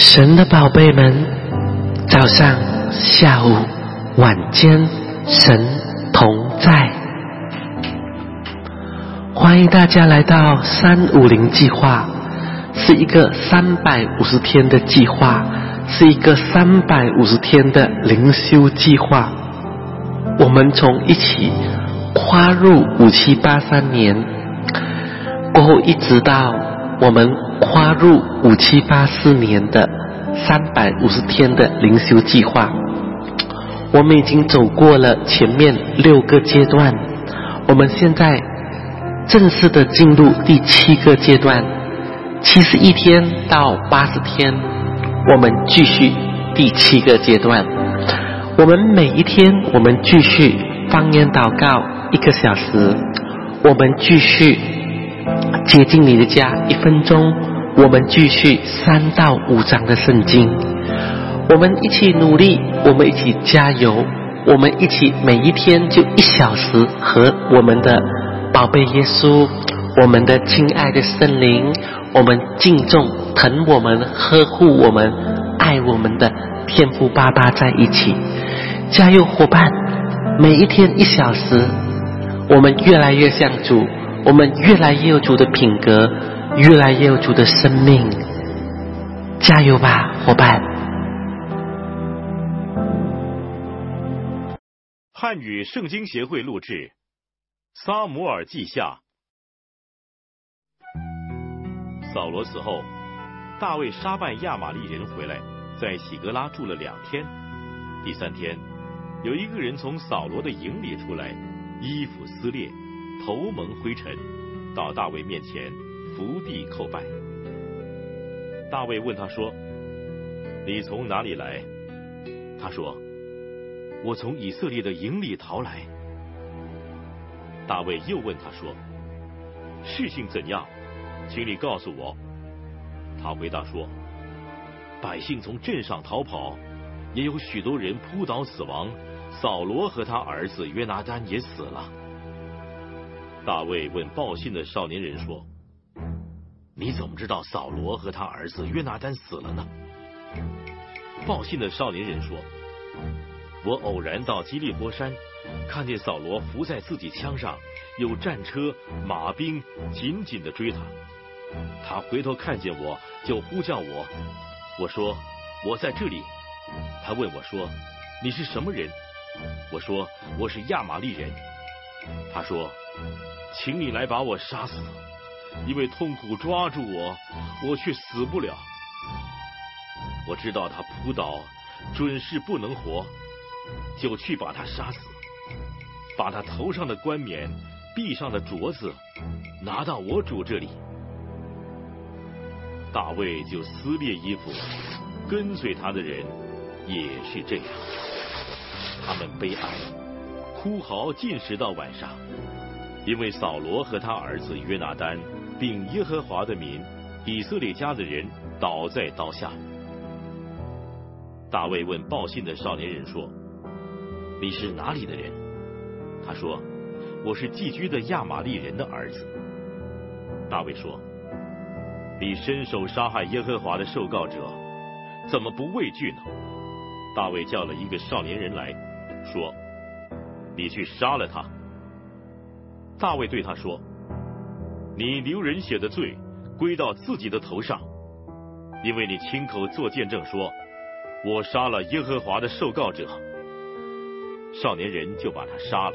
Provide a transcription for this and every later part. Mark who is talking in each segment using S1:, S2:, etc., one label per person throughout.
S1: 神的宝贝们，早上、下午、晚间，神同在。欢迎大家来到350计划，是一个350天的计划，是一个350天的灵修计划。我们从一起跨入5783年，过后一直到我们跨入5784年的350天的灵修计划。我们已经走过了前面6个阶段，我们现在正式的进入第7个阶段，71天到80天，我们继续第7个阶段。我们每一天，我们继续方言祷告1个小时，我们继续接近你的家1分钟，我们继续3到5章的圣经。我们一起努力，我们一起加油，我们一起每一天就1小时和我们的宝贝耶稣，我们的亲爱的圣灵，我们敬重、疼我们、呵护我们、爱我们的天父爸爸在一起。加油伙伴，每一天1小时，我们越来越像主，我们越来越有主的品格，越来越有主的生命。加油吧伙伴。
S2: 汉语圣经协会录制撒母耳记下。扫罗死后，大卫杀败亚玛力人回来，在喜格拉住了2天。第3天，有一个人从扫罗的营里出来，衣服撕裂，头蒙灰尘，到大卫面前伏地叩拜。大卫问他说：你从哪里来？他说：我从以色列的营里逃来。大卫又问他说：事情怎样？请你告诉我。他回答说：百姓从镇上逃跑，也有许多人扑倒死亡，扫罗和他儿子约拿单也死了。大卫问报信的少年人说：你怎么知道扫罗和他儿子约拿单死了呢？报信的少年人说：我偶然到基利波山，看见扫罗伏在自己枪上，有战车马兵紧紧地追他。他回头看见我，就呼叫我。我说：我在这里。他问我说：你是什么人？我说：我是亚玛力人。他说：请你来把我杀死，因为痛苦抓住我，我却死不了。我知道他扑倒准是不能活，就去把他杀死，把他头上的冠冕、臂上的镯子拿到我主这里。大卫就撕裂衣服，跟随他的人也是这样。他们悲哀，哭嚎尽时到晚上，因为扫罗和他儿子约拿单并耶和华的民以色列家的人倒在刀下。大卫问报信的少年人说：你是哪里的人？他说：我是寄居的亚玛力人的儿子。大卫说：你伸手杀害耶和华的受膏者，怎么不畏惧呢？大卫叫了一个少年人来说：你去杀了他。大卫对他说：你流人血的罪归到自己的头上，因为你亲口作见证说，我杀了耶和华的受膏者。少年人就把他杀了。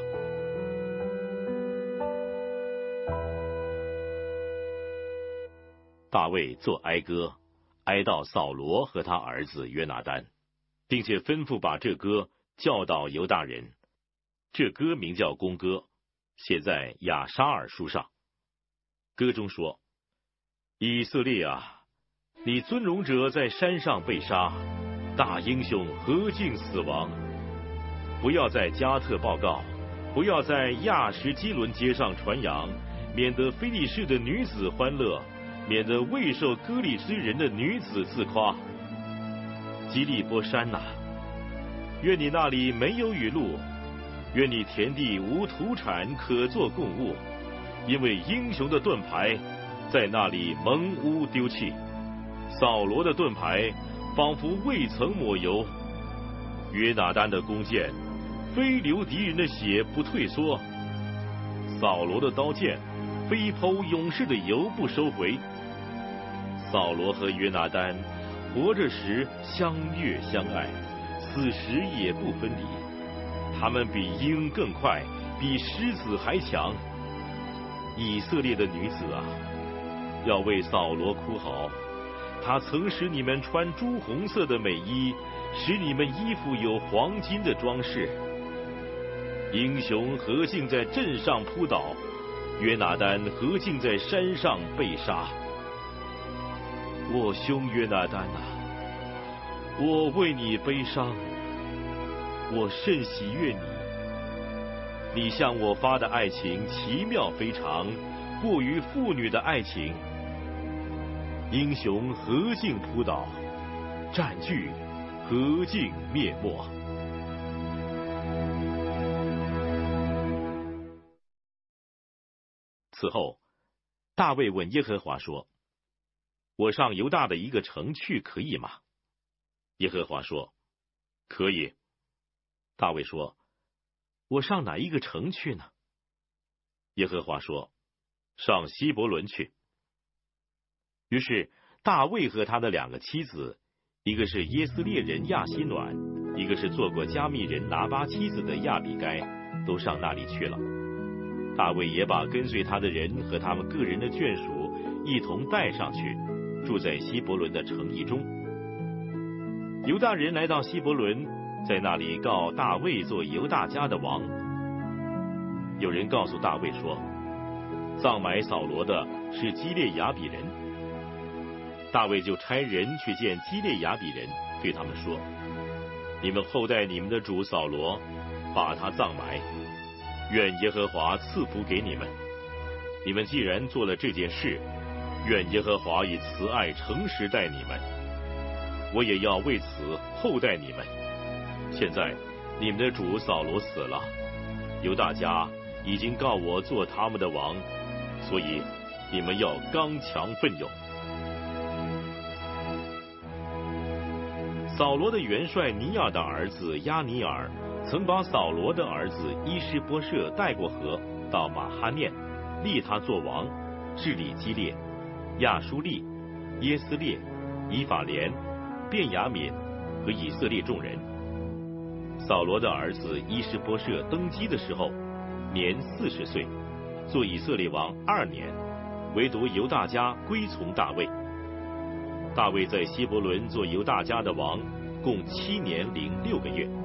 S2: 大卫作哀歌，哀悼扫罗和他儿子约拿单，并且吩咐把这歌教导犹大人。这歌名叫弓歌，写在亚沙尔书上。歌中说：以色列啊，你尊荣者在山上被杀，大英雄何竟死亡？不要在加特报告，不要在亚什基伦街上传扬，免得非利士的女子欢乐，免得未受割礼之人的女子自夸。基利波山哪，愿你那里没有雨露，愿你田地无土产可作供物，因为英雄的盾牌在那里蒙污丢弃，扫罗的盾牌仿佛未曾抹油。约拿单的弓箭非流敌人的血不退缩，扫罗的刀剑非剖勇士的油不收回。扫罗和约拿单活着时相悦相爱，死时也不分离。他们比鹰更快，比狮子还强。以色列的女子啊，要为扫罗哭嚎。他曾使你们穿朱红色的美衣，使你们衣服有黄金的装饰。英雄何竟在阵上扑倒，约拿单何竟在山上被杀。我兄约拿单啊，我为你悲伤，我甚喜悦你。你向我发的爱情奇妙非常，过于妇女的爱情。英雄何竟扑倒，战具何竟灭没。此后，大卫问耶和华说：我上犹大的一个城去可以吗？耶和华说：可以。大卫说：我上哪一个城去呢？耶和华说：上希伯伦去。于是大卫和他的2个妻子，一个是耶斯列人亚希暖，一个是做过加密人拿巴妻子的亚比该，都上那里去了。大卫也把跟随他的人和他们个人的眷属一同带上去，住在希伯伦的城邑中。犹大人来到希伯伦，在那里告大卫做犹大家的王。有人告诉大卫说，葬埋扫罗的是基列雅比人。大卫就差人去见基列雅比人，对他们说：你们厚待你们的主扫罗，把他葬埋，愿耶和华赐福给你们。你们既然做了这件事，愿耶和华以慈爱诚实待你们，我也要为此厚待你们。现在你们的主扫罗死了，犹大家已经告我做他们的王，所以你们要刚强奋勇。扫罗的元帅尼尔的儿子押尼尔曾把扫罗的儿子伊施波设带过河，到马哈念，立他做王，治理基列、亚舒利、耶斯列、以法莲、便雅悯和以色列众人。扫罗的儿子伊施波设登基的时候，年40岁，做以色列王2年，唯独犹大家归从大卫。大卫在希伯伦做犹大家的王，共7年零6个月。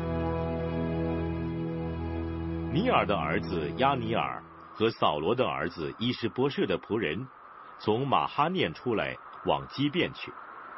S2: 尼尔的儿子押尼尔和扫罗的儿子伊施波设的仆人，从马哈念出来往基遍去。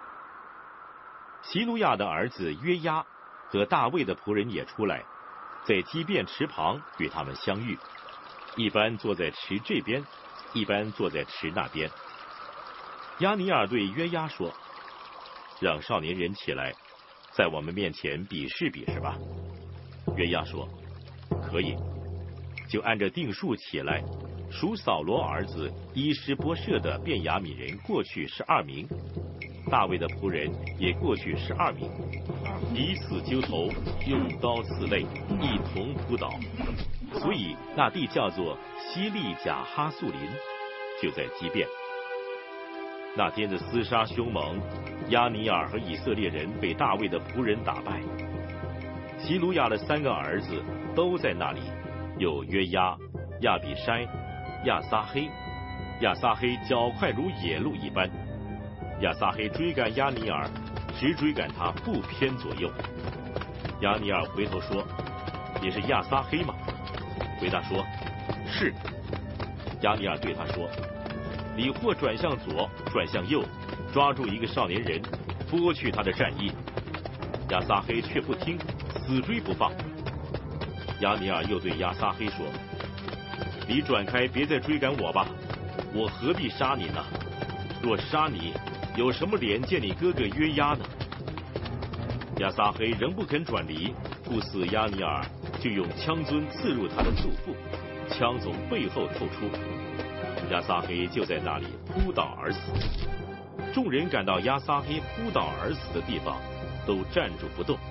S2: 希鲁亚的儿子约押和大卫的仆人也出来，在基遍池旁与他们相遇，一般坐在池这边，一般坐在池那边。押尼尔对约押说：让少年人起来，在我们面前比试比试吧。约押说：可以。就按着定数起来，属扫罗儿子伊施波设的便雅悯人过去12名，大卫的仆人也过去12名，彼此揪头，用刀刺肋，一同扑倒，所以那地叫做希利甲哈素林，就在基遍。那天的厮杀凶猛，押尼尔和以色列人被大卫的仆人打败。希鲁亚的3个儿子都在那里，有约押、亚比筛、亚撒黑。亚撒黑脚快如野鹿一般，亚撒黑追赶押尼尔，直追赶他，不偏左右。押尼尔回头说：你是亚撒黑吗？回答说：是。押尼尔对他说：你或转向左，转向右，抓住一个少年人，剥去他的战衣。亚撒黑却不听，死追不放。押尼尔又对亚撒黑说：你转开，别再追赶我吧，我何必杀你呢？若杀你，有什么脸见你哥哥约押呢？亚撒黑仍不肯转离，不死押尼尔，就用枪樽刺入他的肚腹，枪从背后透出。亚撒黑就在那里扑倒而死。 众人赶到亚撒黑扑倒而死的地方，都站住不动。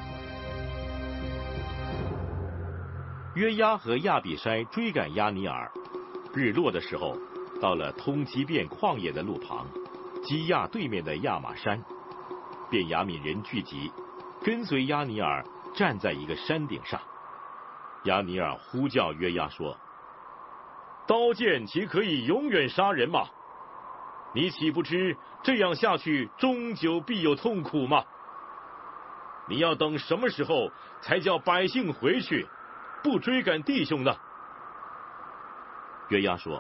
S2: 约押和亚比筛追赶亚尼尔，日落的时候，到了通基遍旷野的路旁，基亚对面的亚玛山，便雅悯人聚集，跟随亚尼尔站在一个山顶上。亚尼尔呼叫约押说：“刀剑岂可以永远杀人吗？你岂不知这样下去，终究必有痛苦吗？你要等什么时候才叫百姓回去，不追赶弟兄呢？”约押说：“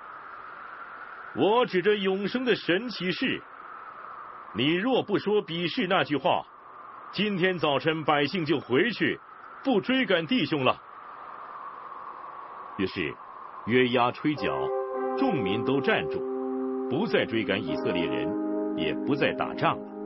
S2: 我指着永生的神起誓，你若不说鄙视那句话，今天早晨百姓就回去，不追赶弟兄了。”于是约押吹角，众民都站住，不再追赶以色列人，也不再打仗了。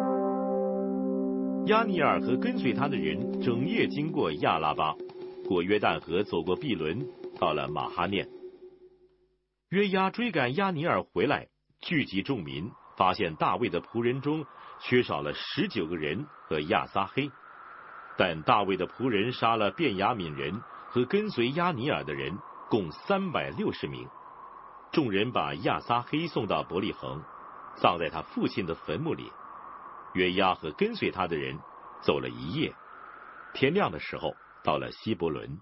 S2: 亚尼尔和跟随他的人整夜经过亚拉巴，过约旦河，走过毕伦，到了马哈念。约押追赶亚尼尔回来，聚集众民，发现大卫的仆人中缺少了19个人和亚撒黑，但大卫的仆人杀了便雅悯人和跟随亚尼尔的人共360名。众人把亚撒黑送到伯利恒，葬在他父亲的坟墓里。约押和跟随他的人走了一夜，天亮的时候到了希伯伦。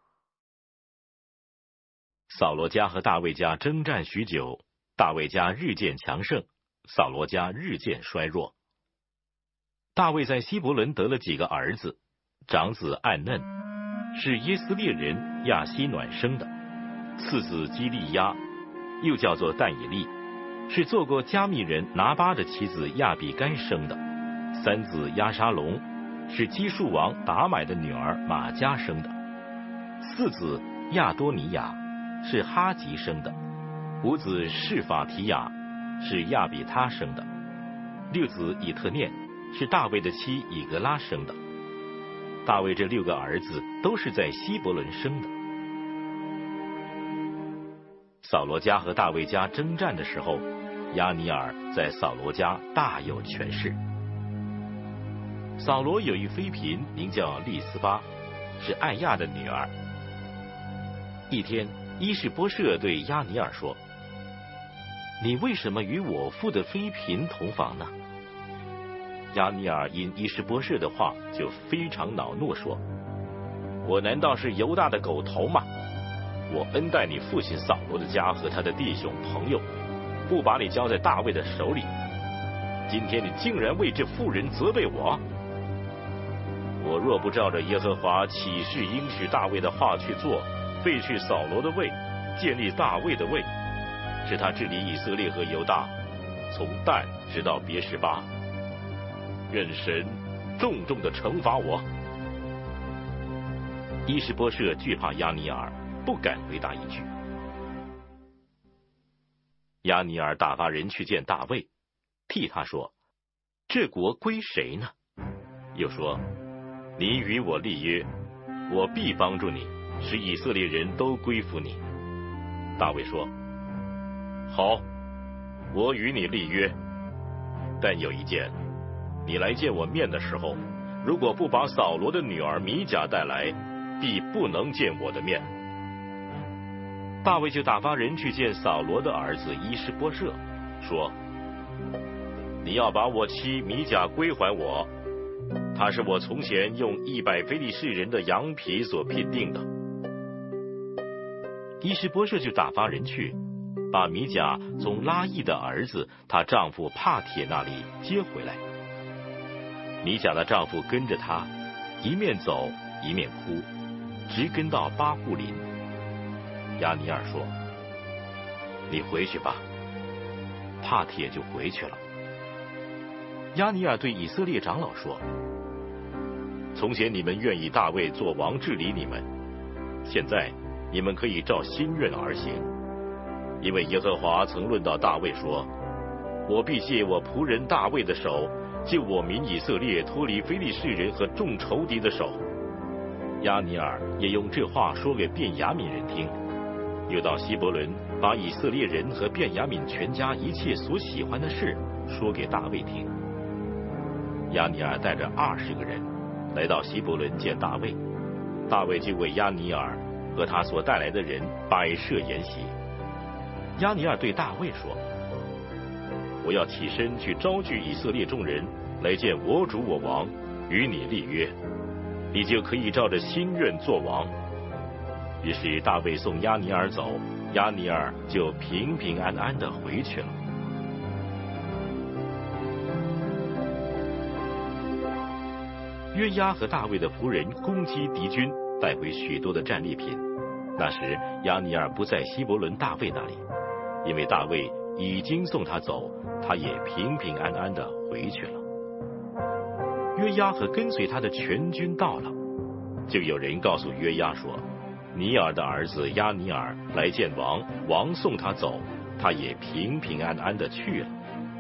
S2: 扫罗家和大卫家征战许久，大卫家日渐强盛，扫罗家日渐衰弱。大卫在希伯伦得了几个儿子，长子暗嫩是耶斯列人亚希暖生的，次子基利亚又叫做但以利，是做过加密人拿巴的妻子亚比该生的，三子亚沙龙是基述王达买的女儿玛加生的，四子亚多尼亚是哈吉生的，五子示法提亚是亚比他生的，六子以特念是大卫的妻以格拉生的。大卫这6个儿子都是在希伯伦生的。扫罗家和大卫家征战的时候，亚尼尔在扫罗家大有权势。扫罗有一妃嫔名叫利斯巴，是艾亚的女儿。一天，伊士波设对亚尼尔说：“你为什么与我父的妃嫔同房呢？”亚尼尔因伊士波设的话就非常恼怒，说：“我难道是犹大的狗头吗？我恩待你父亲扫罗的家和他的弟兄朋友，不把你交在大卫的手里。今天你竟然为这妇人责备我。我若不照着耶和华启示应许大卫的话去做，废去扫罗的位，建立大卫的位，使他治理以色列和犹大，从但直到别是巴，愿神重重的惩罚我。”伊士波设惧怕亚尼尔，不敢回答一句。亚尼尔打发人去见大卫，替他说：“这国归谁呢？”又说：“你与我立约，我必帮助你，使以色列人都归服你。”大卫说：“好，我与你立约，但有一件，你来见我面的时候，如果不把扫罗的女儿米甲带来，必不能见我的面。”大卫就打发人去见扫罗的儿子伊施波设，说：“你要把我妻米甲归还我，她是我从前用100非利士人的羊皮所聘定的。”伊施波设就打发人去，把米甲从拉亿的儿子她丈夫帕铁那里接回来。米甲的丈夫跟着她，一面走一面哭，直跟到巴户林。亚尼尔说：“你回去吧。”帕铁就回去了。亚尼尔对以色列长老说：“从前你们愿意大卫做王治理你们，现在你们可以照心愿而行，因为耶和华曾论到大卫说：我必借我仆人大卫的手，救我民以色列脱离非利士人和众仇敌的手。”亚尼尔也用这话说给便雅悯人听，又到希伯伦把以色列人和便雅悯全家一切所喜欢的事说给大卫听。亚尼尔带着20个人来到希伯伦见大卫，大卫就为亚尼尔和他所带来的人摆设筵席。亚尼尔对大卫说：我要起身去招聚以色列众人来见我主我王，与你立约，你就可以照着心愿做王。于是大卫送亚尼尔走，亚尼尔就平平安安地回去了。约押和大卫的仆人攻击敌军，带回许多的战利品。那时亚尼尔不在希伯伦大卫那里，因为大卫已经送他走，他也平平安安地回去了。约押和跟随他的全军到了，就有人告诉约押说，尼尔的儿子亚尼尔来见王，王送他走，他也平平安安地去了。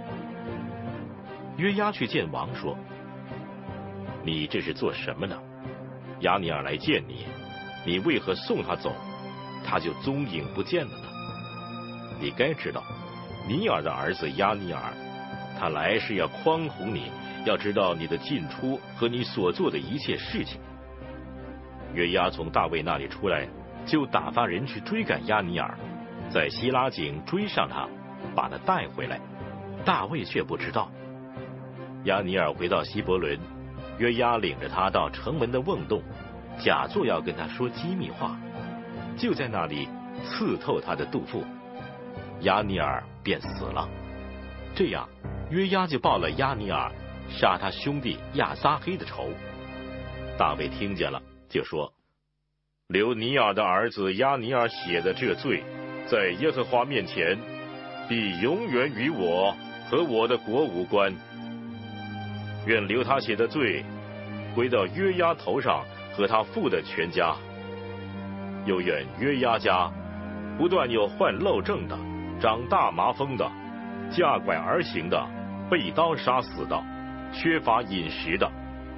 S2: 约押去见王说，你这是做什么呢？亚尼尔来见你，你为何送他走，他就踪影不见了呢？你该知道，尼尔的儿子亚尼尔，他来是要匡哄你，要知道你的进出和你所做的一切事情。约押从大卫那里出来，就打发人去追赶亚尼尔，在希拉井追上他，把他带回来。大卫却不知道。亚尼尔回到希伯伦，约押领着他到城门的瓮洞，假作要跟他说机密话，就在那里刺透他的肚腹，亚尼尔便死了。这样约押就报了亚尼尔杀他兄弟亚撒黑的仇。大卫听见了，就说，流尼尔的儿子亚尼尔写的这罪，在耶和华面前必永远与我和我的国无关。愿流他写的罪归到约押头上和他父的全家。又愿约押家不断有患漏症的、长大麻风的、架拐而行的、被刀杀死的、缺乏饮食的。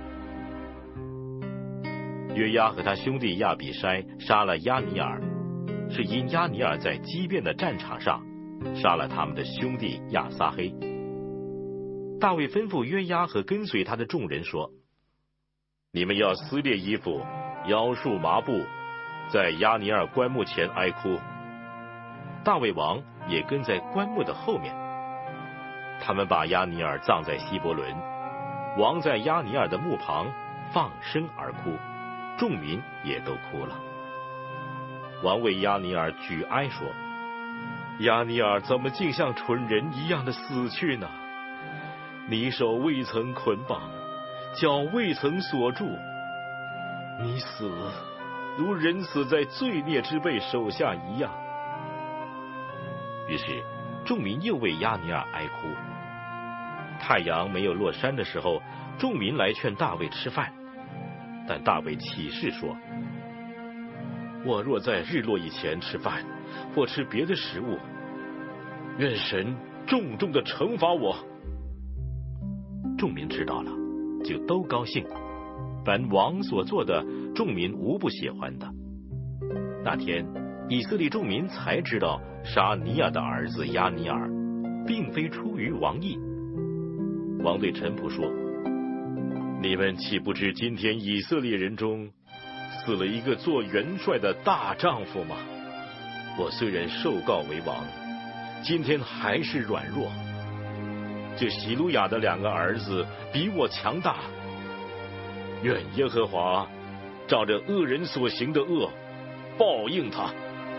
S2: 约押和他兄弟亚比筛杀了亚尼尔，是因亚尼尔在激变的战场上杀了他们的兄弟亚撒黑。大卫吩咐约押和跟随他的众人说，你们要撕裂衣服，腰束麻布，在亚尼尔棺木前哀哭。大卫王也跟在棺木的后面。他们把亚尼尔葬在希伯伦，王在亚尼尔的墓旁放声而哭，众民也都哭了。王为亚尼尔举哀说，亚尼尔怎么竟像蠢人一样的死去呢？你手未曾捆绑，脚未曾锁住，你死如人死在罪孽之辈手下一样。于是众民又为亚尼尔哀哭。太阳没有落山的时候，众民来劝大卫吃饭，但大卫起誓说，我若在日落以前吃饭，或吃别的食物，愿神重重的惩罚我。众民知道了，就都高兴。凡王所做的，众民无不喜欢的。那天以色列众民才知道杀尼亚的儿子亚尼尔并非出于王意。王对臣仆说，你们岂不知今天以色列人中死了一个做元帅的大丈夫吗？我虽然受告为王，今天还是软弱。这喜鲁雅的2个儿子比我强大，愿耶和华照着恶人所行的恶报应他。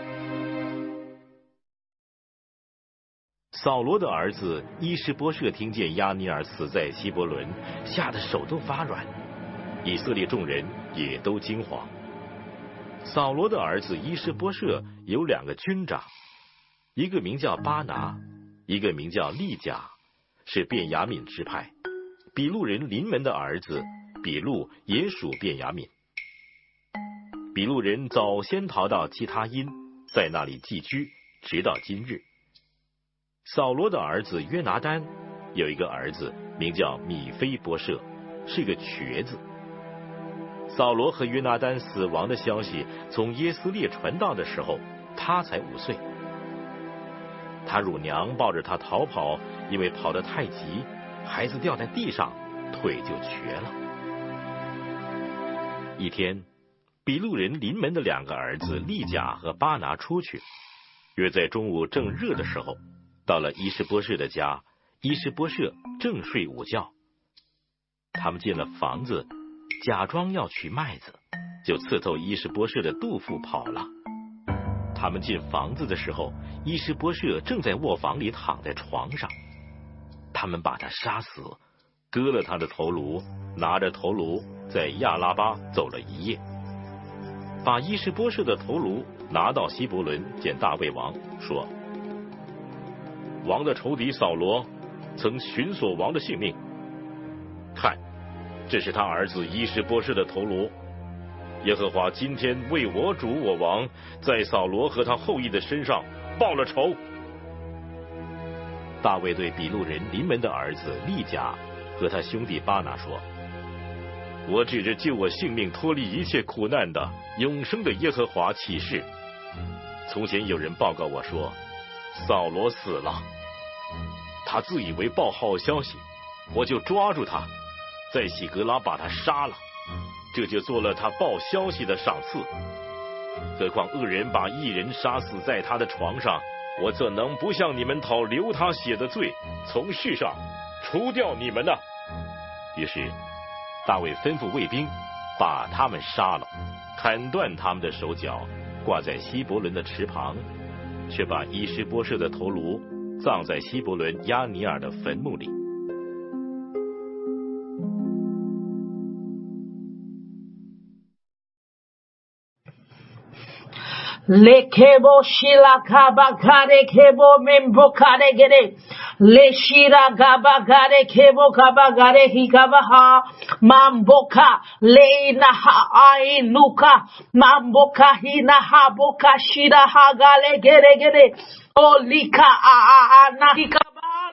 S2: 扫罗的儿子伊施波设听见亚尼尔死在希伯伦，吓得手都发软，以色列众人也都惊惶。扫罗的儿子伊施波设有2个军长，一个名叫巴拿，一个名叫利甲，是便雅悯支派。比路人临门的儿子比路也属便雅悯。比路人早先逃到基他因，在那里寄居，直到今日。扫罗的儿子约拿单有一个儿子名叫米非波设，是个瘸子。扫罗和约拿单死亡的消息从耶斯列传到的时候，他才5岁。 他乳娘抱着他逃跑，因为跑得太急，孩子掉在地上，腿就瘸了。一天，比路人临门的2个儿子利甲和巴拿出去，约在中午正热的时候，到了伊施波设的家，伊施波设正睡午觉。他们进了房子，假装要取麦子，就刺透伊施波设的肚腹跑了。他们进房子的时候，伊施波设正在卧房里躺在床上。他们把他杀死，割了他的头颅，拿着头颅在亚拉巴走了一夜，把伊施波设的头颅拿到希伯伦见大卫王，说：王的仇敌扫罗曾寻索王的性命，看，这是他儿子伊施波设的头颅。耶和华今天为我主我王在扫罗和他后裔的身上报了仇。大卫对比路人临门的儿子利甲和他兄弟巴拿说：我指着救我性命脱离一切苦难的永生的耶和华起誓，从前有人报告我说扫罗死了，他自以为报好消息，我就抓住他，在喜格拉把他杀了，这就做了他报消息的赏赐。何况恶人把义人杀死在他的床上，我怎能不向你们讨流他血的罪，从世上除掉你们呢？于是大卫吩咐卫兵把他们杀了，砍断他们的手脚，挂在希伯伦的池旁，却把伊施波设的头颅葬在希伯伦亚尼尔的坟墓里。
S3: Lekebo shila kaba kare kebo membo kare gere le shira gaba gare kebo kaba gare hikaba ha mamboka le na ha ai nuka mamboka hina ha boka shira ha gale gere olika a na hikaba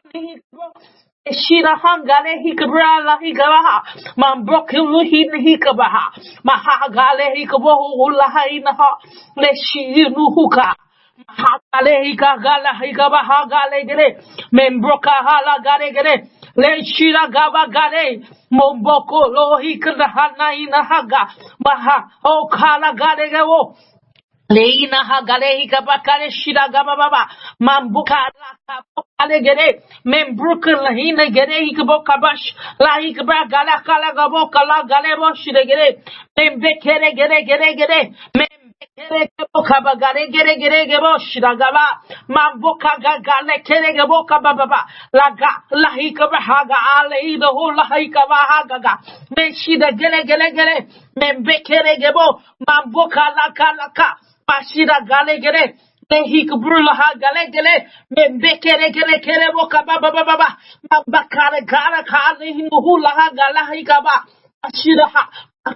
S3: Shira hangale hikabra la hikabaha. Man brokilu hin hikabaha. Mahagale hikabohu ulahainaha. Le shinu huka. Mahagale hikagala hikabaha gale gere. Membroka hala gare gere. Le shira gaba gare. Momboko lo hikadahana inahaga. Maha okala gare gawo. Leina hagale hikabakare shira gaba baba. Mambuka la gere. Membruka lahina gere hikabokabash. La hikabra gala kala gaboka la gale bosh gere. Membekere gere. Membekere gabokaba gere gebosh gaba. Mambuka gale kere gaboka baba. La hikabra haga ale ida hula hikaba haga. Meshida gere. Membekere gebo. Mambuka la kala. Pashira gale gere. Hik brulaha gale gale. Membekere gere boka baba. Mambakare gala kale hinuhula gala hikaba. Pashira ha.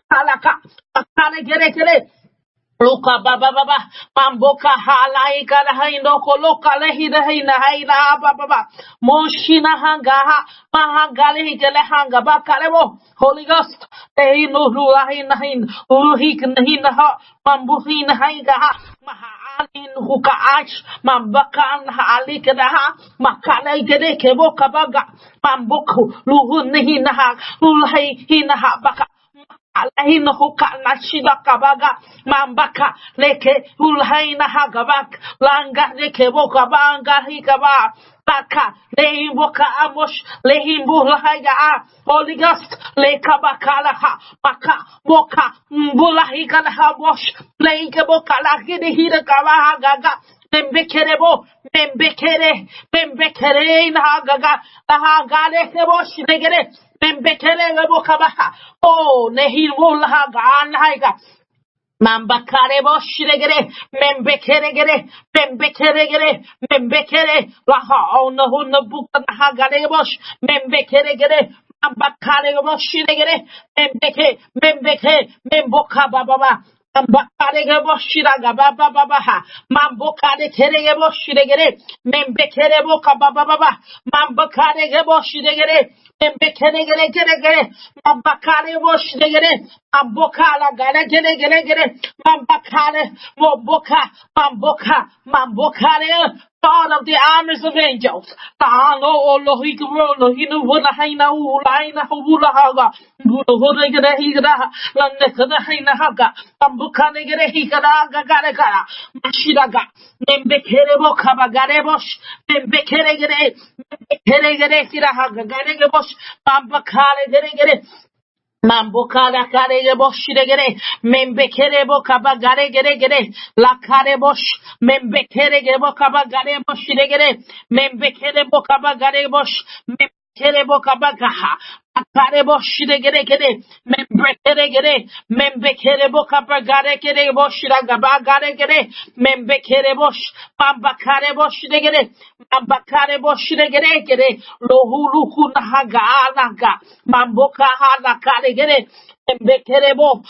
S3: Bakale gere. Luka baba. Mamboka hala ikala hindo koloka lehida hina baba. Moshina hangaha. Mahangale hikale hanga bakalebo. Holy Ghost. Tehino ruhin. Uruhik nahina ha. Mambuhin hangaha. Mahaalin hukaash. Mambakan haalikadaha. Makale gede kebo kabaga. Mamboku luhun hinaha. Ulhay hinaha baka. Alaina huka nashida kabaga mambaka leke ulhaina hagabak langa leke boka banga hikaba baka leimboka amosh leimbu lahaya Holy Ghost lekabakala ha baka boka mbulahika ha bosh leike boka lakide hida kabaha gaga Membekere na gaga la gale bosh negere Membekere bokabaha. Oh, nehil ha gan haiga. Mambakare bosh negere. Membekere. Laha on the hun buka ha gale bosh. Membekere. Mambakare bosh negere. Membeke. Memboka baba. Mambakare boshira baba. Mambokare kere boshire. Membekere boka baba. Mambakare boshire. Membekere. Mambakare boshire. Mambokala gere. Mambakare. Mambokare. God of the armies of angels. Ta'alo Lohikro Lohinu Haina Ulaina Hulahaga. Buruhura Higra, Landekana Hainahaga, Ambukane Hikaraga Garegara, Mashiraga, Nembekerebo Kabagarebos, Nembekeregere, Nembekeregere Sirahaga, Garegabos, Bambakare Geregere. Mamboka la kare bosh gere membekere boka bagare gere la kare bosh membekere boka bagare bosh gere membekere boka bagare bosh membekere boka bagaha akare bosh gere membekere boka bagare gere bosh bagare gere membekere bosh bambakare bosh gere bambakare bosh gere lohulu kunahaga naga mamboka hala kare gere membekerebo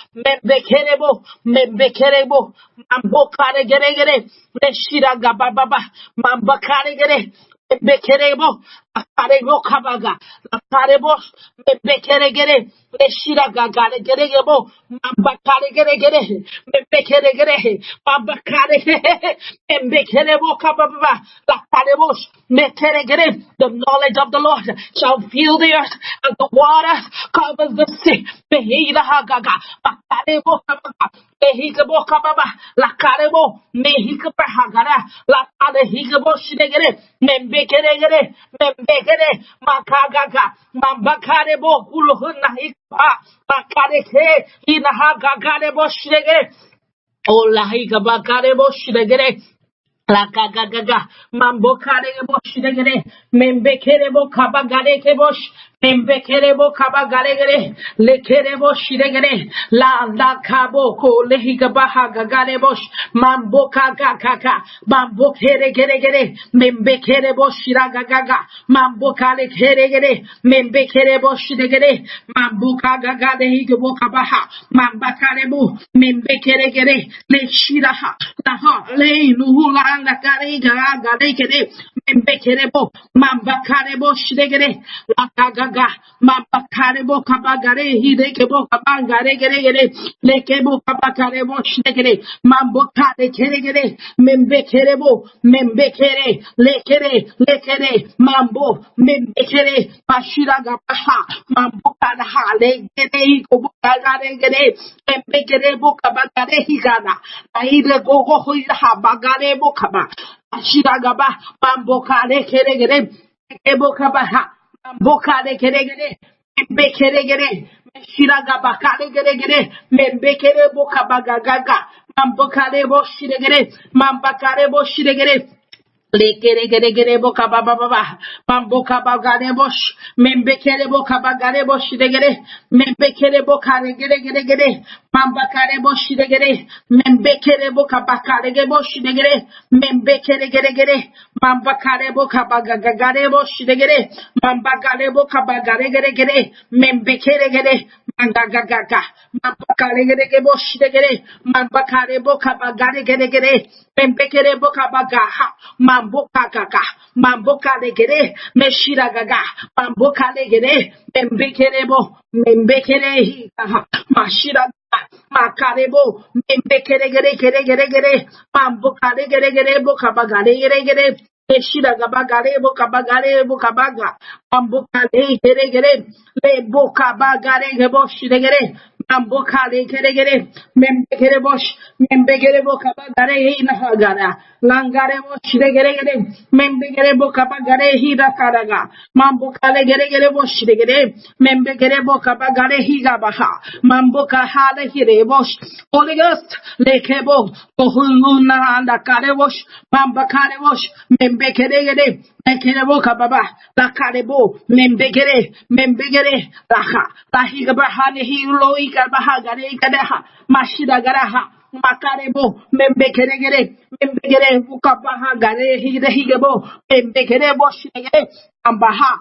S3: mambokare gere leshira gababa mambakare gere membekerebo akarebo kabaga akarebo membekere gere leshira gagare gerebo mambakare gere membekere gere mambakare membekerebo kababa lakarebo mekere gere. The knowledge of the Lord shall fill the earth as the water covers the sea. Behira hagaga bakarebo kabaga behikabo kababa lakarebo mehikaba hagara lakarebo shidegere membekere gere makagaga mambakarebo uluhuna hikba bakareke inahagagarebo shidegere olahiga bakarebo shidegere la gagaga mambokare bosh degere membekere bo kabagare ke bosh membekere bo kabagare gere lekere bosh degere la kabo ko lehiga baha gagare bosh mamboka gagaka mambokere gere membekere bosh ragaga mambokale kere gere membekere bosh degere mamboka gagade higa bo kabaha mambakare bo membekere gere le shiraha la le nuhula la kare gare kere membekerebo mambakarebo shidegere la kagaga mambakarebo kabagare hidekebo kabangare gere lekebo kabakarebo shidegere mambokare gere membekerebo membekere lekere mambo membekere bashiraga baha mambokara hale gere ko kabagare gere membekerebo kabagare higana aire gogo hoira bagare bo kaba ashiragaba bambokale keregere ebokaba bambokale keregere bekeregere shiragaba kale keregere membekere bokaba gaga bambokale bo shiregere mambakare bo shiregere lekere boka baba mamboka bagare bosh membekere boka bagare bosh degere membekere boka gere mambakare bosh degere membekere boka bakare bosh degere membekere gere mambakare boka bagagare bosh degere mambakare boka bagare gere membekere gere mangagaga mambakare gere bosh degere mambakare boka bagare gere membekere boka bagaha mamboka kaka mamboka legere meshira gaga mamboka legere membekere hi mashira makarebo membekere gere mamboka legere boka bagare gere meshira gabagare boka baga mamboka legere le boka bagare gere mamboka legere membekere bosh membekere boka bagare hi nahagara langare bosh gere membekere boka bagare hi rakaraga mamboka legere bosh gere membekere boka bagare hi gabaha mamboka hale hire bosh Holy Ghost lekebo kohuluna anda kare bosh mambakare bosh membekere gere mekere boka baba la karebo membegere laha lahiga bahane hi loi kabaha gare kadaha mashida garaha makarebo membekere bukabaha gare higebo membekere boshigere ambaha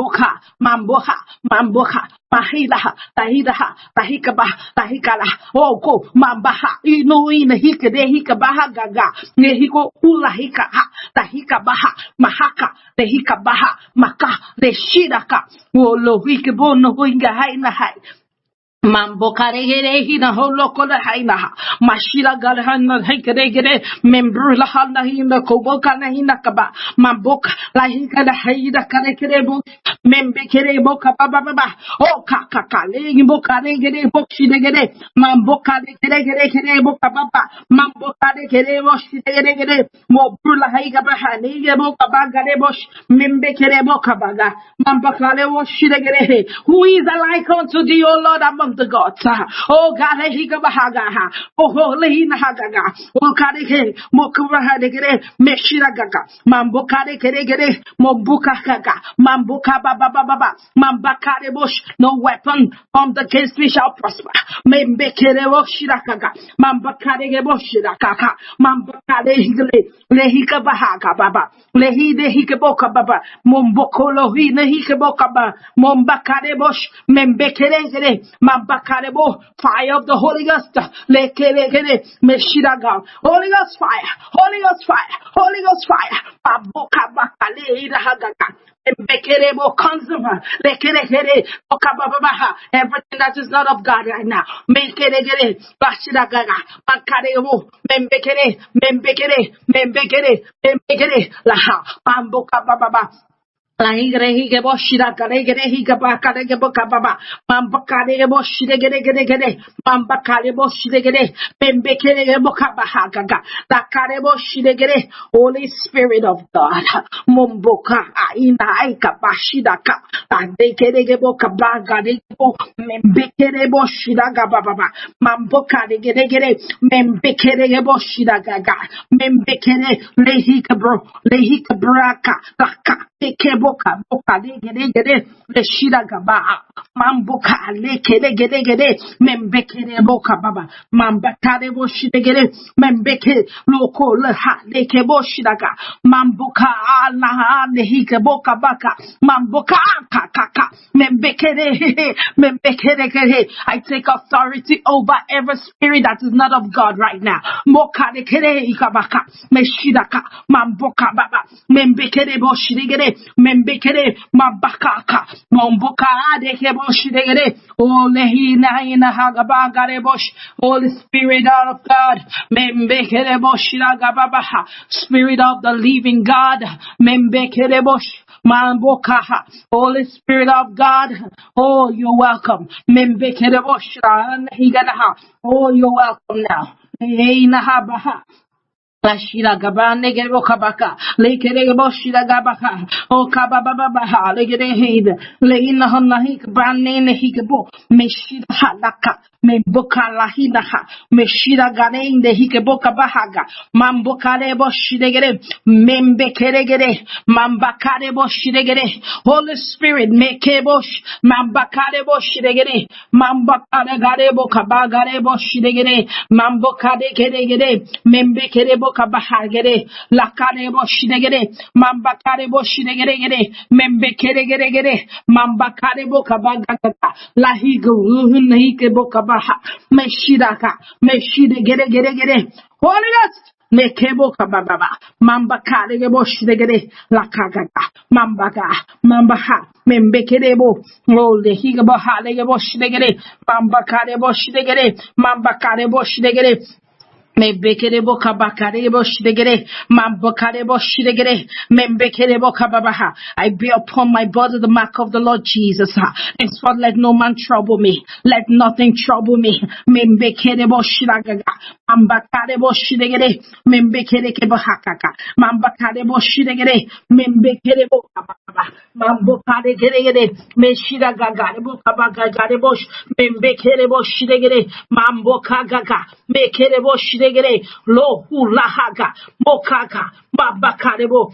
S3: mamboha tahidaha tahikala oko mambaha inoina hikabaha gaga nehiko ulahika tahikabaha mahaka tehikabaha maka deshidaka wolo hikebo no hinga haina hai Mambo karegere hina holo kola haina mashira galhana hekere membrula hana hina koboka na hina kaba mamboka la hika la haida karekere bo membe kere boka baba baba o kaka kale boka regere bokshi degere mamboka kere boka baba mamboka kere boshi degere mo brula haiga bahani boka bagare bosh membe kere boka baga mamboka le woshi degere who is like unto thee O Lord among the gods. Oh God, Higa Bahaga, oh Holy Nahagaga, oh Kadeke, Mokubahadegere, Meshiragaga, Mambokade Keregere, Mobuka Gaga, Mambuka Baba Baba, Mambakade Bush, no weapon formed against me shall prosper. Membekere Shirakaga, Mambakade Boshiraka, Mambakade Higale, Lehika Bahaga Baba, Lehide Hikaboka Baba, Mombokolo Hina Hikaboka Baba, Mombakade Bosh, Membekere. Mambakarebo, fire of the Holy Ghost, Lekelegere, Meshiraga, Holy Ghost fire, Holy Ghost fire, Holy Ghost fire, Baboka Bakale, Hagaga, Bekerebo, consumer, Lekelegere, Okababaha, everything that is not of God right now, Mekelegere, Bashiragaga, Makarebo, Membekere, Laha, Bamboka Baba. La hige boshira karegere higa ba karege boka baba mamba karege boshire gere mamba kare boshire gere membe kerege boka bahagaga la kare boshire gere Holy Spirit of God momboka aina aika bashida ka la de kerege boka baga de bo membe kere boshira ga baba mamboka de gere membe kerege boshira ga membe kere lehika braka la ka Boka gede le shira gaba mamboka le gede membekere boka baba mambakare bo shide gede membeke loko le ha le kebo shiraga mamboka ala le hike boka baka mamboka kaka membekere gede. I take authority over every spirit that is not of God right now. Moka le kere ikabaka meshiraka mamboka baba membekere bo shide gede Membekere mabakaka momboka adeke boshidegere o lehina ina hagabagare bosh Holy Spirit of God membekere boshiraga babaha Spirit of the living God membekere bosh mamboka Holy Spirit of God oh you're welcome membekere boshra higanaha oh you're welcome now eina habaha Lashira gabane gebo kabaka lekere boshira gabaka o kababa baha legere heed leina hanahi bane nehi gebo meshira halaka memboka lahina ha meshira gane inde hikebo kabahaga mambokare boshire gere membekere gere mambakare boshire gere Holy Spirit meke bosh mambakare boshire gere mambakare gare bokabagare boshire gere mambokare gere membekere kabahagere lakare boshidegere mambakare boshidegere membekere gere mambakare bokabaga lahigo uhunike bokabaha meshidegere Holy Ghost Mekebo kababa mambakare boshidegere lakagaga mambaha membekerebo ole higabo hale boshidegere mambakare boshidegere Membekerebo kabakarebo shidegere, mambokarebo shidegere, membekerebo kababaha. I bear upon my body the mark of the Lord Jesus. Henceforth let no man trouble me. Let nothing trouble me. Membekerebo shidagaga, mambakarebo shidegere, membekerebo hakaka, mambakarebo shidegere, membekerebo kababa, mambokaregere, meshidagagarebo kabagarebo, membekerebo shidegere, mambokagaga, mekerebo shidegere. Lo hulahaga mokaka mabakarebo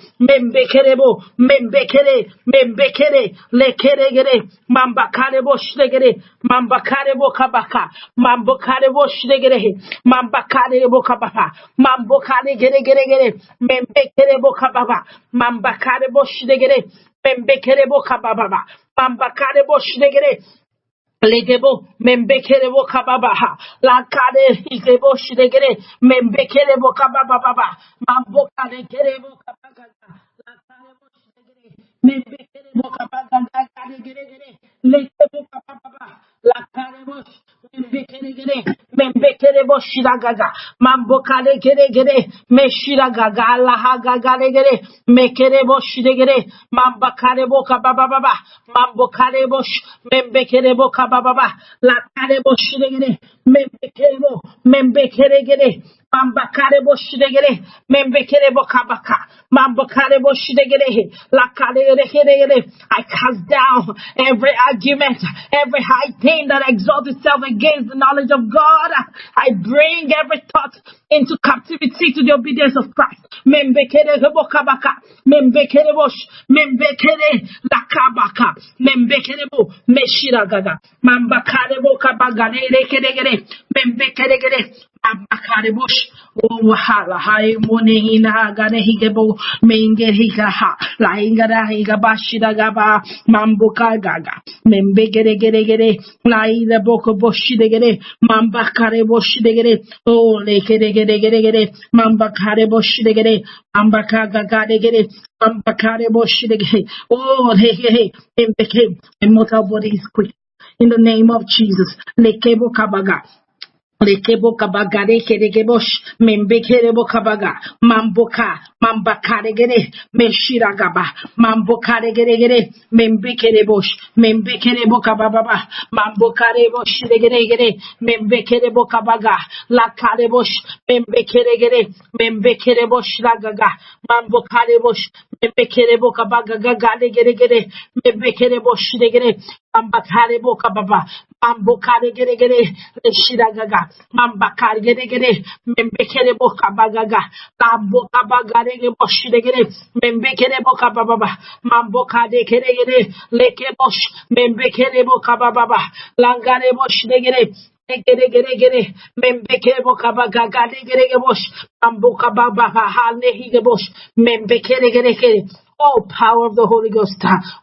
S3: membekere lekeregere mambakarebo shidegere mambakarebo kabaka mambokarebo shidegere mambakarebo kabaka mambokare membekerebo kababa mambakarebo shidegere membekerebo kababa mambakarebo shidegere Legebo membekerebo kababaha la kare higebo shidegere membekerebo kabababa mamboka legerebo kabaga la karebo shidegere membekerebo kabaga la kare gere legebo kabababa la karebo Meshira gaga. Mamboka de gere. Meshira gaga. Laha gaga de gere. Mekere bosh de gere. Mambakare boka baba baba. Mambokare bosh. Membekere boka baba baba. La kare bosh de gere. Membekere gere. Mambakare bosh de gere. Membekere boka baka. Mambokare bosh de gere. La kare gere. I cast down every argument, every high thing that exalts itself against the knowledge of God. I bring every thought into captivity to the obedience of Christ. Membekere bokabaka, membekere bosh, membekere lakabaka, membekere bo, meshira gaga, mambakare bokabagare rekere, membekere gere. Oh, hala, hai, monehina, ganehigebo, mengehigaha, laingara, higabashida gaba, mambuka gaga, membegere, laida boko boshidegere, mambakare boshidegere, oh, lekere, mambakare boshidegere, mambakaga gadegere, mambakare boshidegere, oh, hey, mbeke, immortal body is quick. In the name of Jesus, lekebo kabaga. Lekebo kabagare keregebosh membekerebo kabaga mamboka mambakaregere meshiragaba mambokaregere membekerebosh membekerebo kababa mambokarebosh regere membekerebo kabaga lakarebosh membekerebosh ragaga mambokarebosh membekerebo kabaga gagare membekerebosh regere mambakarebo kababa mambokaregere shiragaga Mambakar gere membekere boka bagaga mamboka bagare boshidegere membekere boka baba mamboka de kere leke bosh membekere boka baba langare boshidegere gere membekere boka bagaga gere bosh mamboka baba hane hige bosh membekere gere. Oh, power of the Holy Ghost.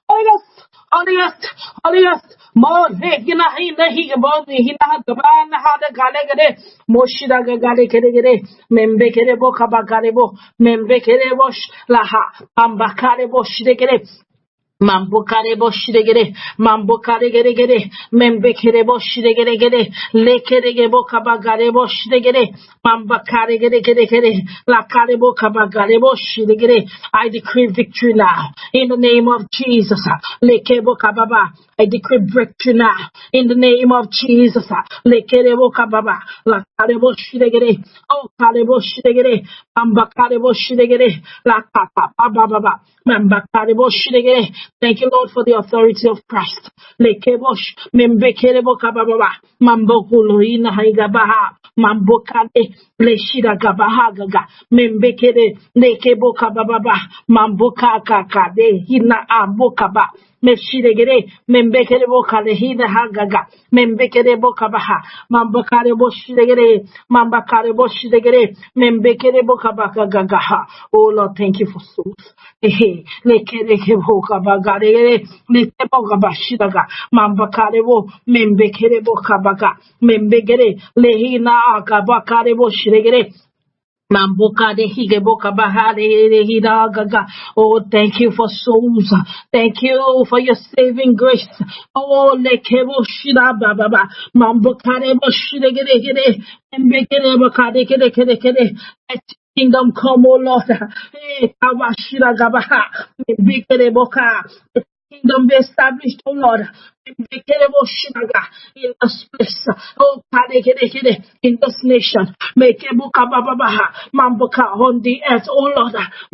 S3: Holy Ghost. More hina boni hina gabana hada gale gare moshida gale kere membekere boka bagare bo membekere bosh laha ambakare bosh de gere Mambokare boshidegere, mambokare gere, membekere boshidegere, lekere boka bagare boshidegere, mambakare gere, lakare boka bagare boshidegere. I decree victory now in the name of Jesus. Leke boka baba, I decree breakthrough now in the name of Jesus. Lekere boka baba, lakare boshidegere, oh kare boshidegere, mambakare boshidegere, lakapa baba, mambakare boshidegere. Thank you, Lord, for the authority of Christ. Lekebosh, membekerebo kababa, mambokulo ina haigabaha, mambokade, leshira gabaha gaga, membekere, lekebo kababa, mamboka kakade, hina ambokaba. Meshiregere, membekere bokale hina hagaga, membekere bokabaha, mambakare boshidegere, mambakare boshidegere, membekere bokabaka gagaha. Oh Lord, thank you for souls. Lekere bokabagare, lekebokabashidaga, mambakare bo, membekere bokabaga, membegere, lehina agabakare boshidegere. Mamboka de higeboka bahade hida gaga. Oh, thank you for souls. Thank you for your saving grace. Oh, lekebo shida baba. Mamboka de boshide gere. Mbekere boka de kere. Let kingdom come, oh Lord. Hey, kawashida gabaha. Mbekere boka. Kingdom be established, oh Lord, in this place, oh in this nation, make a book Mamboka on the earth, oh Lord,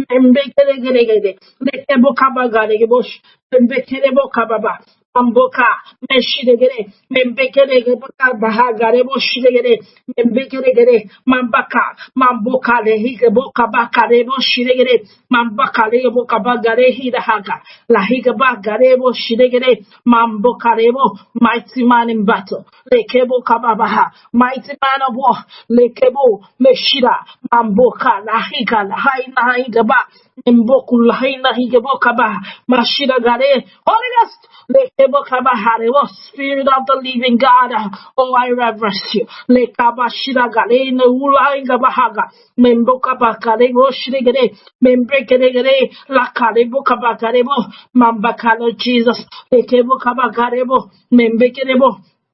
S3: make a book about Mamboka, Meshidegere, Membekere, Bahagare, Boshidegere, Membekere, Mambaka, Mamboka, the Higeboka Bakare, Boshidegere, Mambaka, Boka Bagare, Hidahaga, La Higabagare, Boshidegere, Mambokarebo, mighty man in battle, Lekebo Kababaha, mighty man of war, Lekebo, Meshida, Mamboka, La Higa, La Haina Higaba, Mboku, La Haina Higabokaba, Mashida Gare, Holy Ghost, Oh, Spirit of the living God, oh, I reverence you. Lekabashira galene ulainga bahaga. Memboka bakare woshigere. Membrekere la karebo kabakarebo. Mambakalo Jesus. Lekebo kabakarebo. Membekerebo.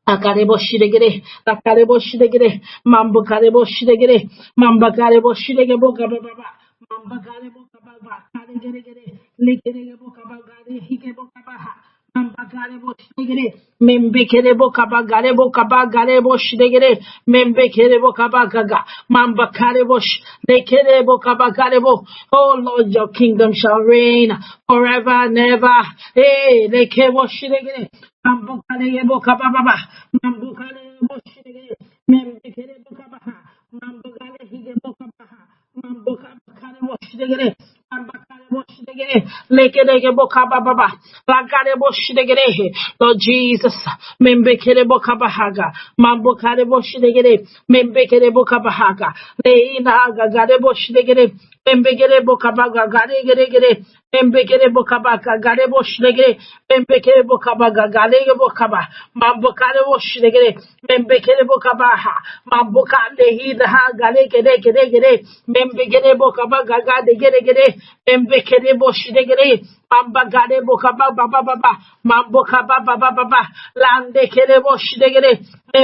S3: Akarebo shidegere, Akarebo shidegere, Mambo karebo shidegere, Mamba karebo shidegebo kababa, Mamba karebo kababa, Karegere, Likerebo kabagare, Hikebo kabaha, Mamba karebo shidegere, Membe kerebo kabagarebo kabagarebo shidegere, Membe kerebo kabagaga, Mamba karebo Lekerebo kabagarebo. Oh Lord, your kingdom shall reign forever and ever. Hey, Lekebo shidegere. Mambukale boka baba, Mambukale boshige, Membekere boka baha, Mambukale hige boka baha, Mambukale boshige, Mambakale boshige, Lekere boka baba, Lakare boshige, Lord Jesus, Membekere boka bahaga, Mambukale boshige, Membekere boka bahaga, Leina gare boshige, Membekere boka baga, gare, Membekere boka baga, gare boshige, Membekere boka baga, gare bokaba, Mambokare boshigere, Membekere bokabaha, Mambokande hida gare gere, Membekere bokaba gaga de gere, Membekere boshigere, Mambagare bokaba baba, Mambokaba baba, Lande kere boshigere,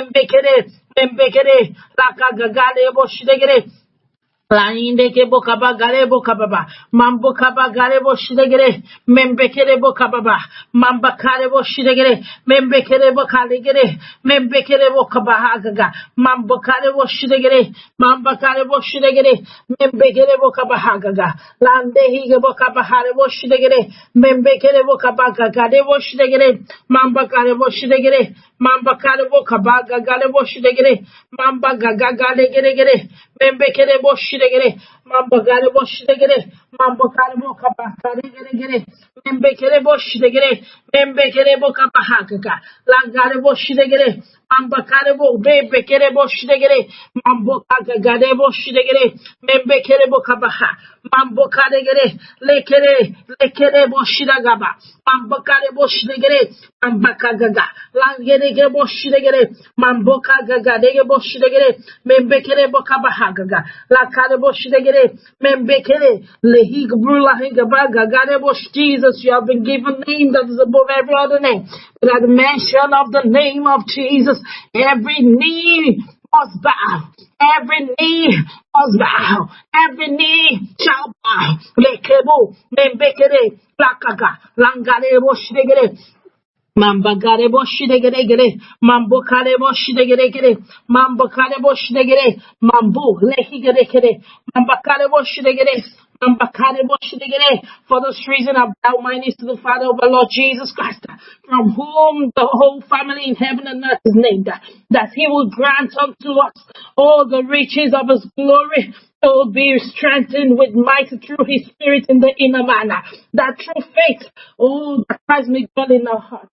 S3: Membekere, Laka gagale boshigere, Lainde ke bokaba gare bokaba, Mambokaba gare boshigere, Membekere bokaba, Mambakare boshigere, Membekere bokaligere, Membekere bokabahaga, Mambokare boshigere, Mambakare boshigere, Membekere bokabahaga, Lande hige bokabahare boshigere, Membekere bokabaga gare boshigere, Mambakare boshigere, Mambakare bokabaga gare boshigere, Mambaga gale gere, Membekere boshigere, Mambagare boshigere, Mambakare bokabakare gere, Membekere boshigere, Membekere bokabahaga, Langare boshigere, Mambakare bo, Membekere boshigere, Mambokaga gare boshigere, Membekere bokabaha, Mambokare gere, Lekere boshigaba, Mambokare boshigere, Mambakaga, Langere boshigere, Mambokaga gare boshigere, Membekere bokabahaga, Lakare boshigere, Membekere, Lehig Brula Higabaga, Garebosh Jesus, you have been given a name that is above every other name. But at the mention of the name of Jesus, every knee must bow. Every knee must bow. Every knee shall bow. Lekebo, Membekere, Lakaga, Langarebo Shigere. Mambagare boshigere, Mambokare boshigere, Mambokare boshigere, Mambo, Lehigere, Mambakare boshigere, Mambakare boshigere. For this reason, I bow my knees to the Father of our Lord Jesus Christ, from whom the whole family in heaven and earth is named, that He will grant unto us all the riches of His glory. So be strengthened with might through His Spirit in the inner man, that through faith, that Christ may dwell in our heart.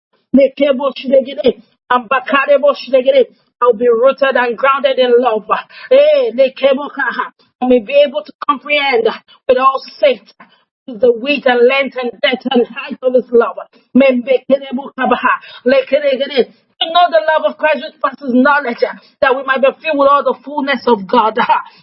S3: I'll be rooted and grounded in love. I may be able to comprehend with all saints the width and length and depth and height of His love. To know the love of Christ which passes knowledge, that we might be filled with all the fullness of God.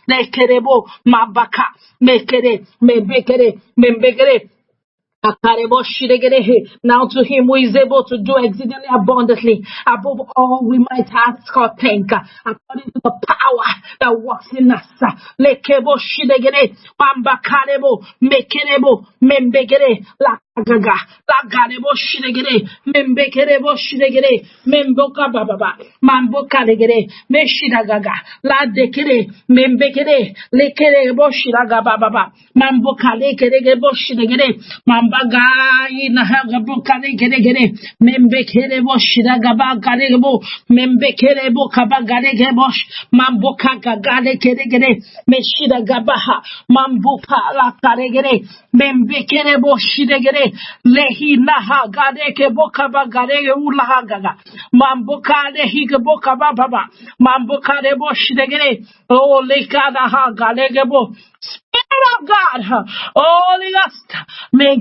S3: Now to Him who is able to do exceedingly abundantly above all we might ask or think, according to the power that works in us. Lekebo shidegere, mambakarebo, mekerebo, membegere, lagaga, lagarebo shidegere, membekerebo shidegere, memboka bababa, mamboka legere, meshidagaga, la dekere, membekere, lekerebo shidaga bababa, mamboka lekerebo shidegere, Mambagai na hagabukane gere membekere boshira gaba garebo membekere bokaba garege bosh mamboka gagale gere meshira gabaha mambuka la gare membekere boshira gere lehi naha gareke bokaba garege ulaha gaga mamboka lehi boka baba mamboka de boshira gere o lekada ha garege bo Spirit of God, Holy Ghost, make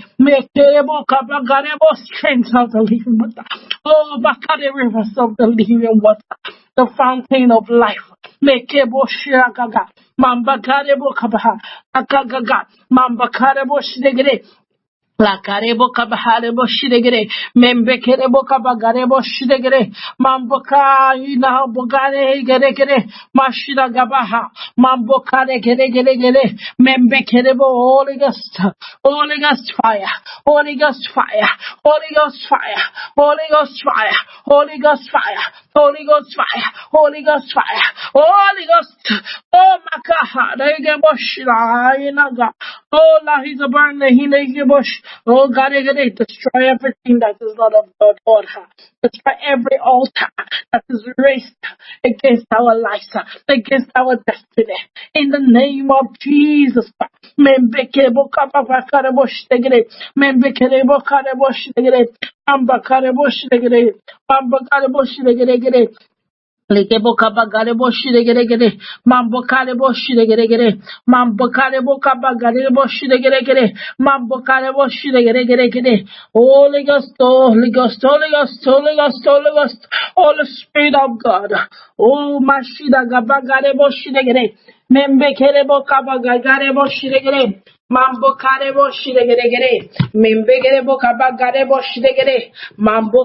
S3: strength of the living water. Oh, Bakari rivers of the living water, the fountain of life. Make Shiragaga, Mambakarebo Kabaha, Akagaga, Mambakarebo Shigere. La carebo kabaharebo shidegere, membekerebo kabagarebo shidegere, mamboka ina bogare gere gere, mashira gabaha, mambokare gere gere gere, membekerebo Holy Ghost, Holy Ghost fire, Holy Ghost fire, Holy Ghost fire, Holy Ghost fire, Holy Ghost fire, Holy Ghost fire, Holy Ghost fire, Holy Ghost, oh makaha, regeboshira inaga, oh la he's a burn, he bush. Oh God, destroy everything that is not of God, Lord. Destroy every altar that is raised against our lives, against our destiny. In the name of Jesus. Membekerebo kapapakarabosh tegere. Membekerebo karabosh tegere. Ambakarabosh tegere. Ambakarabosh tegere. Lekebo kabagare boshi gere gere, mambo kare boshi gere gere, mambo kare boka bagare boshi gere gere, mambo kare boshi gere gere gere. Holy Ghost, Holy Ghost, Holy Ghost, Holy Ghost, Holy Ghost, Holy Spirit of God. Oh, mashida gabagare boshi gere, membe kere boka bagare boshi gere. Mambo kare boshi gere gere, membe gere boka bagare boshi gere, mambo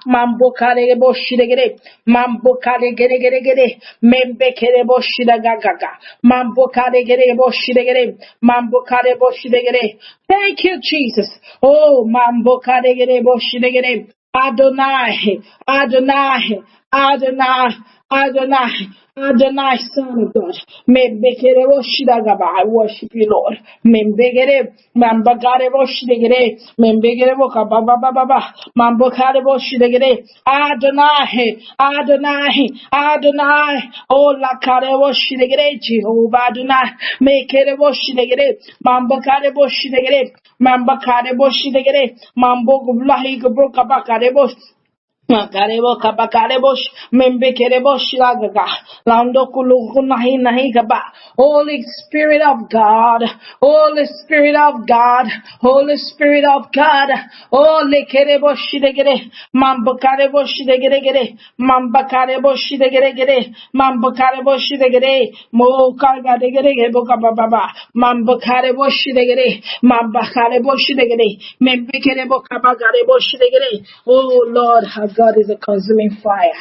S3: kare boshi gere, mambo kare gere gere gere, membe kere boshi gaga, mambo kare gere boshi gere, mambo kare boshi gere. Thank you, Jesus. Oh, mambo kare gere boshi gere. Adonai, Adonai, Adonai, Adonai, Adonai, Son of God. Membekere Roshidagaba, I worship you, Lord. Membegere, Mambagare Roshidegere, Membegere Boka Baba Baba, Mambokare Roshidegere, Adonai, Adonai, Adonai, Oh la Kare Roshidegere, Jehovah Adonai, Mekere Roshidegere, Mambakare Roshidegere, Mambakare Roshidegere, Mambo Gublahi Gubroka Bakare Rosh. Makarebo kabakarebosh membekerebosh lagaga lando kuluku nahi gaba. Holy Spirit of God, Holy Spirit of God, Holy Spirit of God. Oh lekerebosh degere mambakarebosh degere mambakarebosh degere mambakarebosh degere mo karga degere boka baba mambakarebosh degere mambakarebosh degere membekerebo kabakarebosh degere. Oh Lord, God is a consuming fire.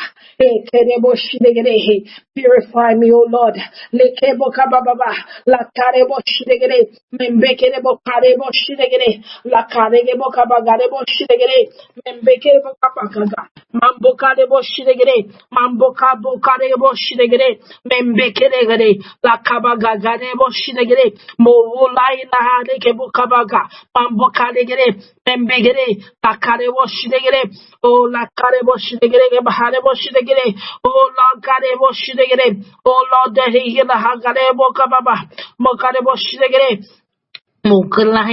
S3: Purify me, O Lord. Lekebo kababa, la karebo shidegere, membekerebo karebo shidegere, la karebo kabagarebo shidegere, membekerebo kabagaga, mambo karebo shidegere, mambo kabo karebo shidegere, membekeregere, la kabagagarebo shidegere, mo ulai na halekebo kabaga, mambo karegere, membegere, la karebo shidegere, oh la karebo shidegere, baharebo shidegere, oh la karebo shidegere, oh Lord, the higela hagarebo kababa, mo karebo shidegere. Let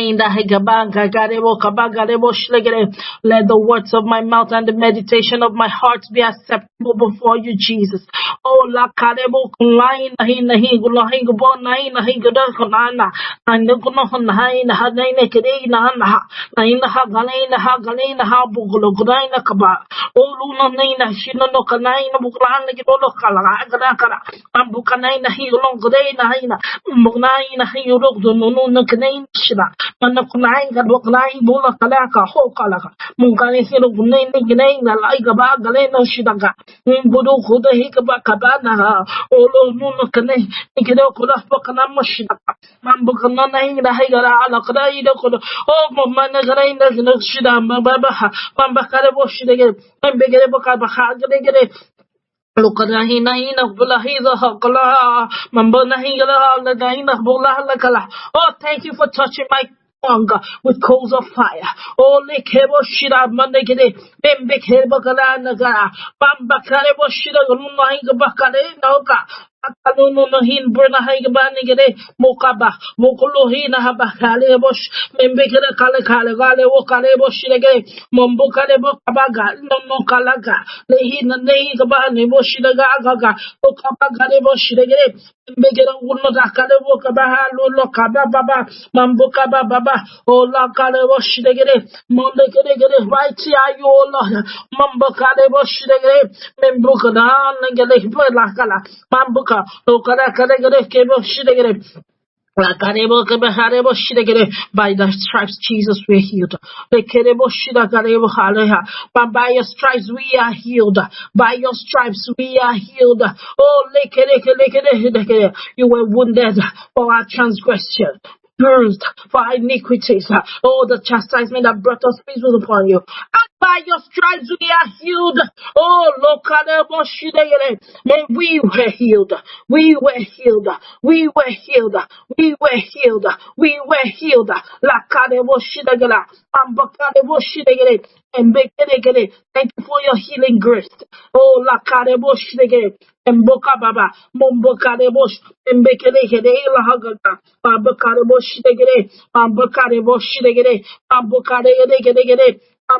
S3: the words of my mouth and the meditation of my heart be acceptable before you, Jesus. Oh, la karebo kulai nahi nahi gulahi gubo nahi nahi guda kulana. Nahi guno nahi naha nahi kiri naha naha nahi naha galay naha buglo gulay na kaba. Oh, luna nahi nahi no no kanay na buglan na gito no kala kara kara. Ambu kanay nahi gulong guday nahi na mugnay nahi urok dununo na kanay. Shida, Manakunai, Gadwakanai, Bula Kalaka, Hokalaka, Munkani Hiro Gunay, na Laigaba, Galeno Shidaga, Budu Huda Hikaba Kabana, Olo Nuno Kane, Nikido Kulapokana Shidaka, Mambukana, the Higara, Alakada, oh, Managaray, the Shida, Mabaha, Mambakarabo Shidagate, Mambegereboka, Bahagade. Oh, thank you for touching my tongue with coals of fire. Oh, lekebo shira mandegede, bembe kebo kala nagara, bamba karebo shira gunahinga bakare nauka. Akaluno no hin burna haigabani gede mokaba mokolohi na habakale bosh membekere kale gale wokale bosh lege mombukale bokabaga no kalaga lehi na nei gabani bosh daga gaga okabaga bosh lege mbegere unno dakale wokaba lo kaba baba mambuka baba ola kale bosh lege mondekere gere right here you Lord mambukale bosh lege membuka na ngele la kala mambuka. Oh, kada kebo shidegere. By the stripes, Jesus, we are healed. But by your stripes, we are healed. By your stripes, we are healed. Oh, you were wounded for our transgression, bruised for our iniquities. Oh, the chastisement that brought us peace was upon you. And by your stripes we are healed. Oh, we were healed. We were healed. We were healed. We were healed. We were healed. Thank you for your healing grace. Oh, Mboka baba, Momboka de Bosch, Mbekele, Hedela Hagaga, Bambaka de Bosch, Bambaka de Bosch, Bambaka de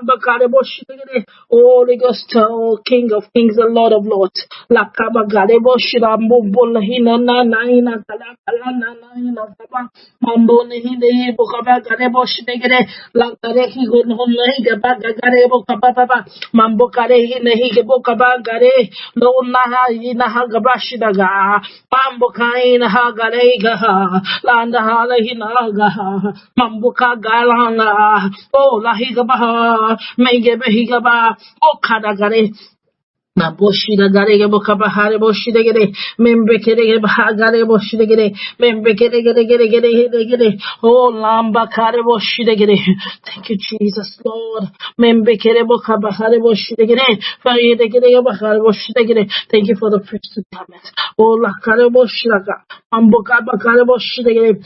S3: Holy Ghost, oh King of Kings and Lord of Lords. La Kabagade Boshida Mbola Hina Naina Kalana Kaba Mambone Hinde Bokabagade Boshigade, La Kareki Gunhunga Bagade Bokababa, Mambokare Hine Higabokabagare, Lona Hina Hagabashidaga, Mambokaina Hagarega, Landa Halahinaga, Mamboka Galanga, oh Lahigabaha. Megabehigaba, Okadagare, Naboshida Garega Bokabahare Boshidegere, Membekere Bahagare Boshidegere, Membekere, oh Lamba Kare Boshidegere. Thank you, Jesus, Lord. Membekere Bokabahare Boshidegere, Faridegere Bahare Boshidegere. Thank you for the priesthood garment. Oh Lakare Boshidaga, Ambokaba Kare Boshidegere.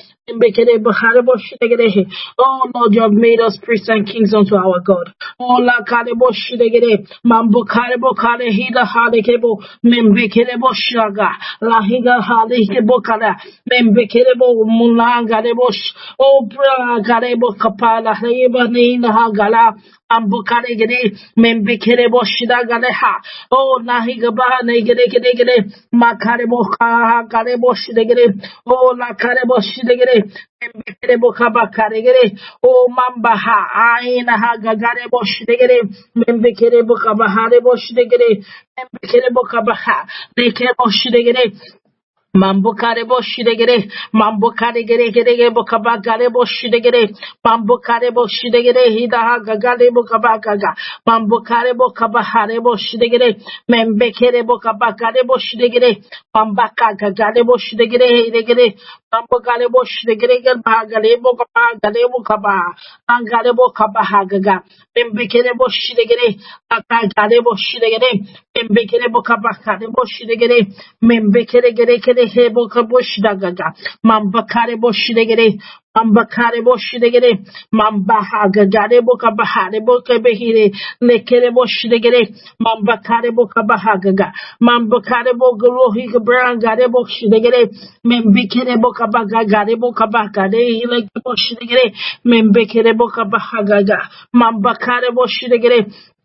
S3: Oh Lord, you have made us priests and kings unto our God. Oh la karebo shidegere, mambo karebo kare hida halekebo, membekerebo shaga, la higa halekebo kara, membekerebo munanga rebosh, oh bra karebo kapala, heba nina hagala. Ambukaregere, Membekerebo Shidagaleha, oh Nahigaba, Negere, Makarebo Karebo Shidegere, oh La Karebo Shidegere, Membekerebo Kabakaregere, oh Mambaha, Aina Hagagarebo Shidegere, Membekerebo Kabaharebo Shidegere, Membekerebo Kabaha, Nekebo Shidegere. Mambukare boshidegere, Mambukare gere bokabagare boshidegere, Mambukare boshidegere, Hidaha gagale bokabagaga, Mambukare bokabahare boshidegere, Membekere bokabagare boshidegere, Mambaka gagale boshidegere, Hidegere, Mambukare boshidegere, Bagale bokabagale bokaba, Angare bokabahagaga, Membekere boshidegere, Akagale boshidegere, Membekere bokabakare boshidegere, Membekere gere hebo kaboshidagaga, Mambakare boshidegere, Mambakare boshidegere, Mambahaga garebo kabahare bokabehire, Lekere boshidegere, Mambakare bokabahagaga, Mambakare bogorohi brangare boshidegere, Membekere bokabaga garebo kabakare, like boshidegere, Membekere bokabahagaga, Mambakare boshidegere.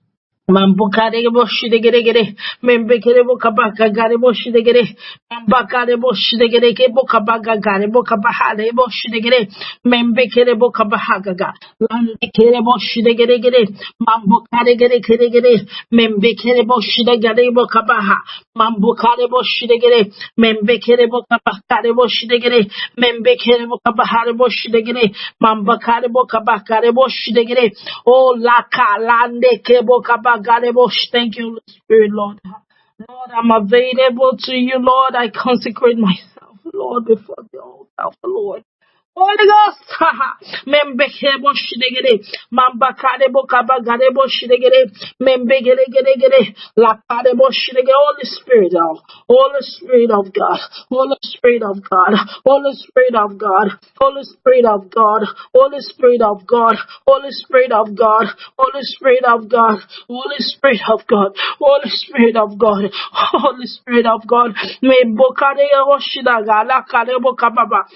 S3: Mambukare boshidegere, Membekere bokabaka gare boshidegere, Mambakare boshidegere, Bokabaga gare bokabahare boshidegere, Membekere bokabahagaga, Landekere boshidegere, Mambukare gere, Membekere boshidegere bokabaha, Mambukare boshidegere, Membekere bokabakare boshidegere, Membekere bokabahare boshidegere, Mambakare bokabakare boshidegere, oh laka lande ke bokabaka. Thank you, Holy Spirit, Lord. Lord, I'm available to you, Lord. I consecrate myself, Lord, before the altar of the Lord. Holy Ghost, Membekere boshidegere, Mambakare bokabagare boshidegere, Membekere gere, Lakare boshidegere. Holy Spirit, Holy Spirit of God, Holy Spirit of God, Holy Spirit of God, Holy Spirit of God, Holy Spirit of God, Holy Spirit of God, Holy Spirit of God, Holy Spirit of God, Holy Spirit of God, Holy Spirit of God, Membokare boshidaga, Lakare bokababa.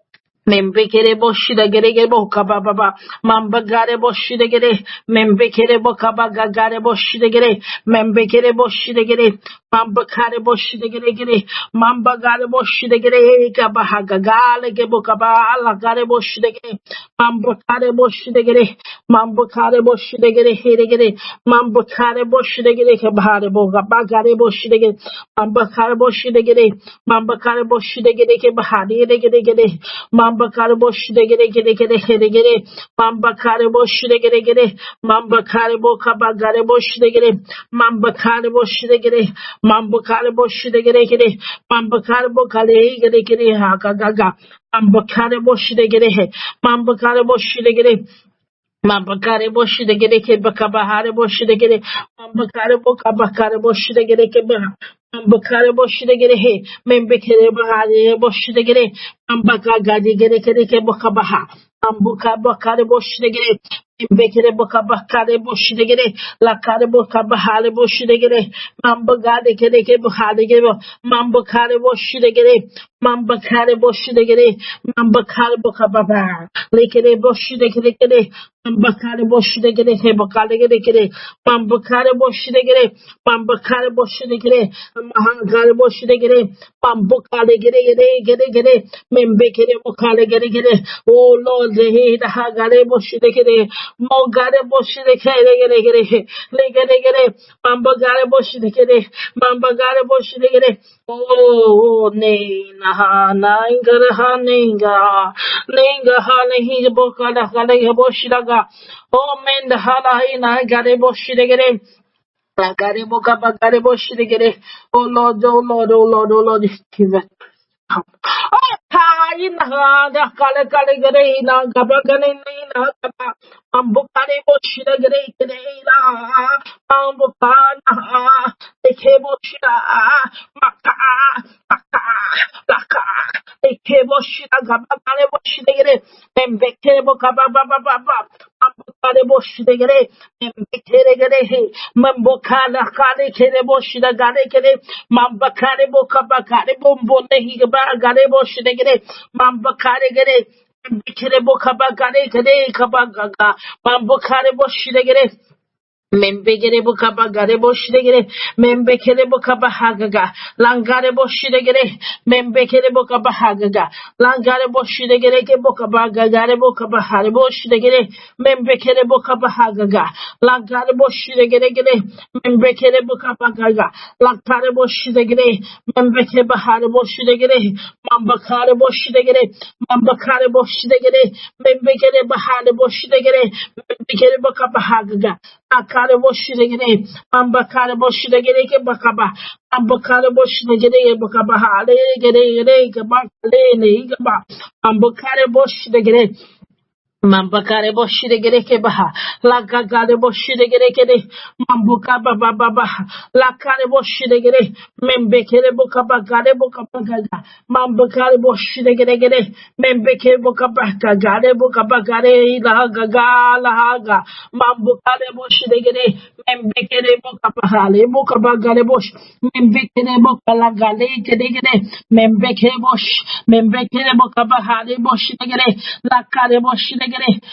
S3: Membekere boshidegere bokababa, Mambagare boshidegere, Membekere bokabagare boshidegere, Membekere boshidegere, Mambakare boshidegere, Mambagare boshidegere, Kabahagale gebokaba, Alagare boshidegere, Mambakare boshidegere, Mambakare boshidegere heregere. Mambakare boshidegere kebahare boga bagare boshidegere. Mambakare boshidegere. Mambakare boshidegere kebahare regere. Mambakare boshidegere gere heregere. Mambakare boshidegere gere. Mambakare boka bagare boshidegere. Mambakare boshidegere. Mambakare boshidegere gere. Mambakare bokale gere hagaga. Mambakare boshidegere he. Mambakare boshidegere. Mambakare boshi de gere ke bakabahare boshi de gere. Mambakare bokabakare boshi de gere ke bah. Mambakare boshi de gere he. Membekere bahare boshi de gere. Mambaka gadi gere kere ke bokabaha. Mambuka bakare boshi de gere. Membekere bokabakare boshi de gere. Lakare bokabahare boshi de gere. Mambagade kere ke bahare gere. Mambakare boshi de gere. Mambakare boshi de gere. Mambakare bokababa. Lekere boshi de gere. Mambakare boshi de gere he bakale gere. Mambakare boshi de gere. Mambakare boshi de gere. Mahangare boshi de gere. Mambukale gere. Membekere bokale gere. Oh Lord, he da hagare boshi de gere. Mogare boshi de gere. Legere. Mambagare boshi de gere. Mambagare boshi de gere. Oh, Nina ha Ninga hana hi bokala kala boshiraga. Oh men the hala ina gare boshiregere. Gare boka bagare boshiregere. Oh Lord, give it. Oh, ina da kala gare ina gabagane ina gaba. Ambukare boshiregere gere ina. Ambukana eke boshira maka. Ekeboshira gabagare boshidegere. Membekere bokababa. Ambukare boshidegere. Membekere gere. Mambokala kare kere boshida gare kere. Mambakare bokabakare bombone higabagare boshidegere. Mambakare gere. Membekere bokabagare kere kabagaga. Mambokare boshidegere. Membekere bokabagare boshidegere. Membekere bokabahagaga. Langare boshidegere. Membekere bokabahagaga. Langare boshidegere ke bokabagare bokabahare boshidegere. Membekere bokabahagaga. Langare boshidegere gere. Membekere bokabagaga. Langare boshidegere. Membekere bahare boshidegere. Mambakare boshidegere. Mambakare boshidegere. Membekere bahare boshidegere. Membekere bokabahagaga. Akare boshidegere. Mambakare boshidegere ke bakaba. Mambakare boshidegere bakaba hale gere ke bakale ne gaba. Mambakare boshidegere. Mambakare boshide gereke baha. Lagagare boshide gereke. Mambuka baba. Lakare boshide gere. Membekere boka bagare boka bagaga. Mambakare boshide gere. Membekere boka bagare boka bagare lahaga. Mambukare boshide gere. Membekere boka bahale boka bagare bosh. Membekere boka lagale gere. Membekere bosh. Membekere boka bahale boshide gere. Lakare boshide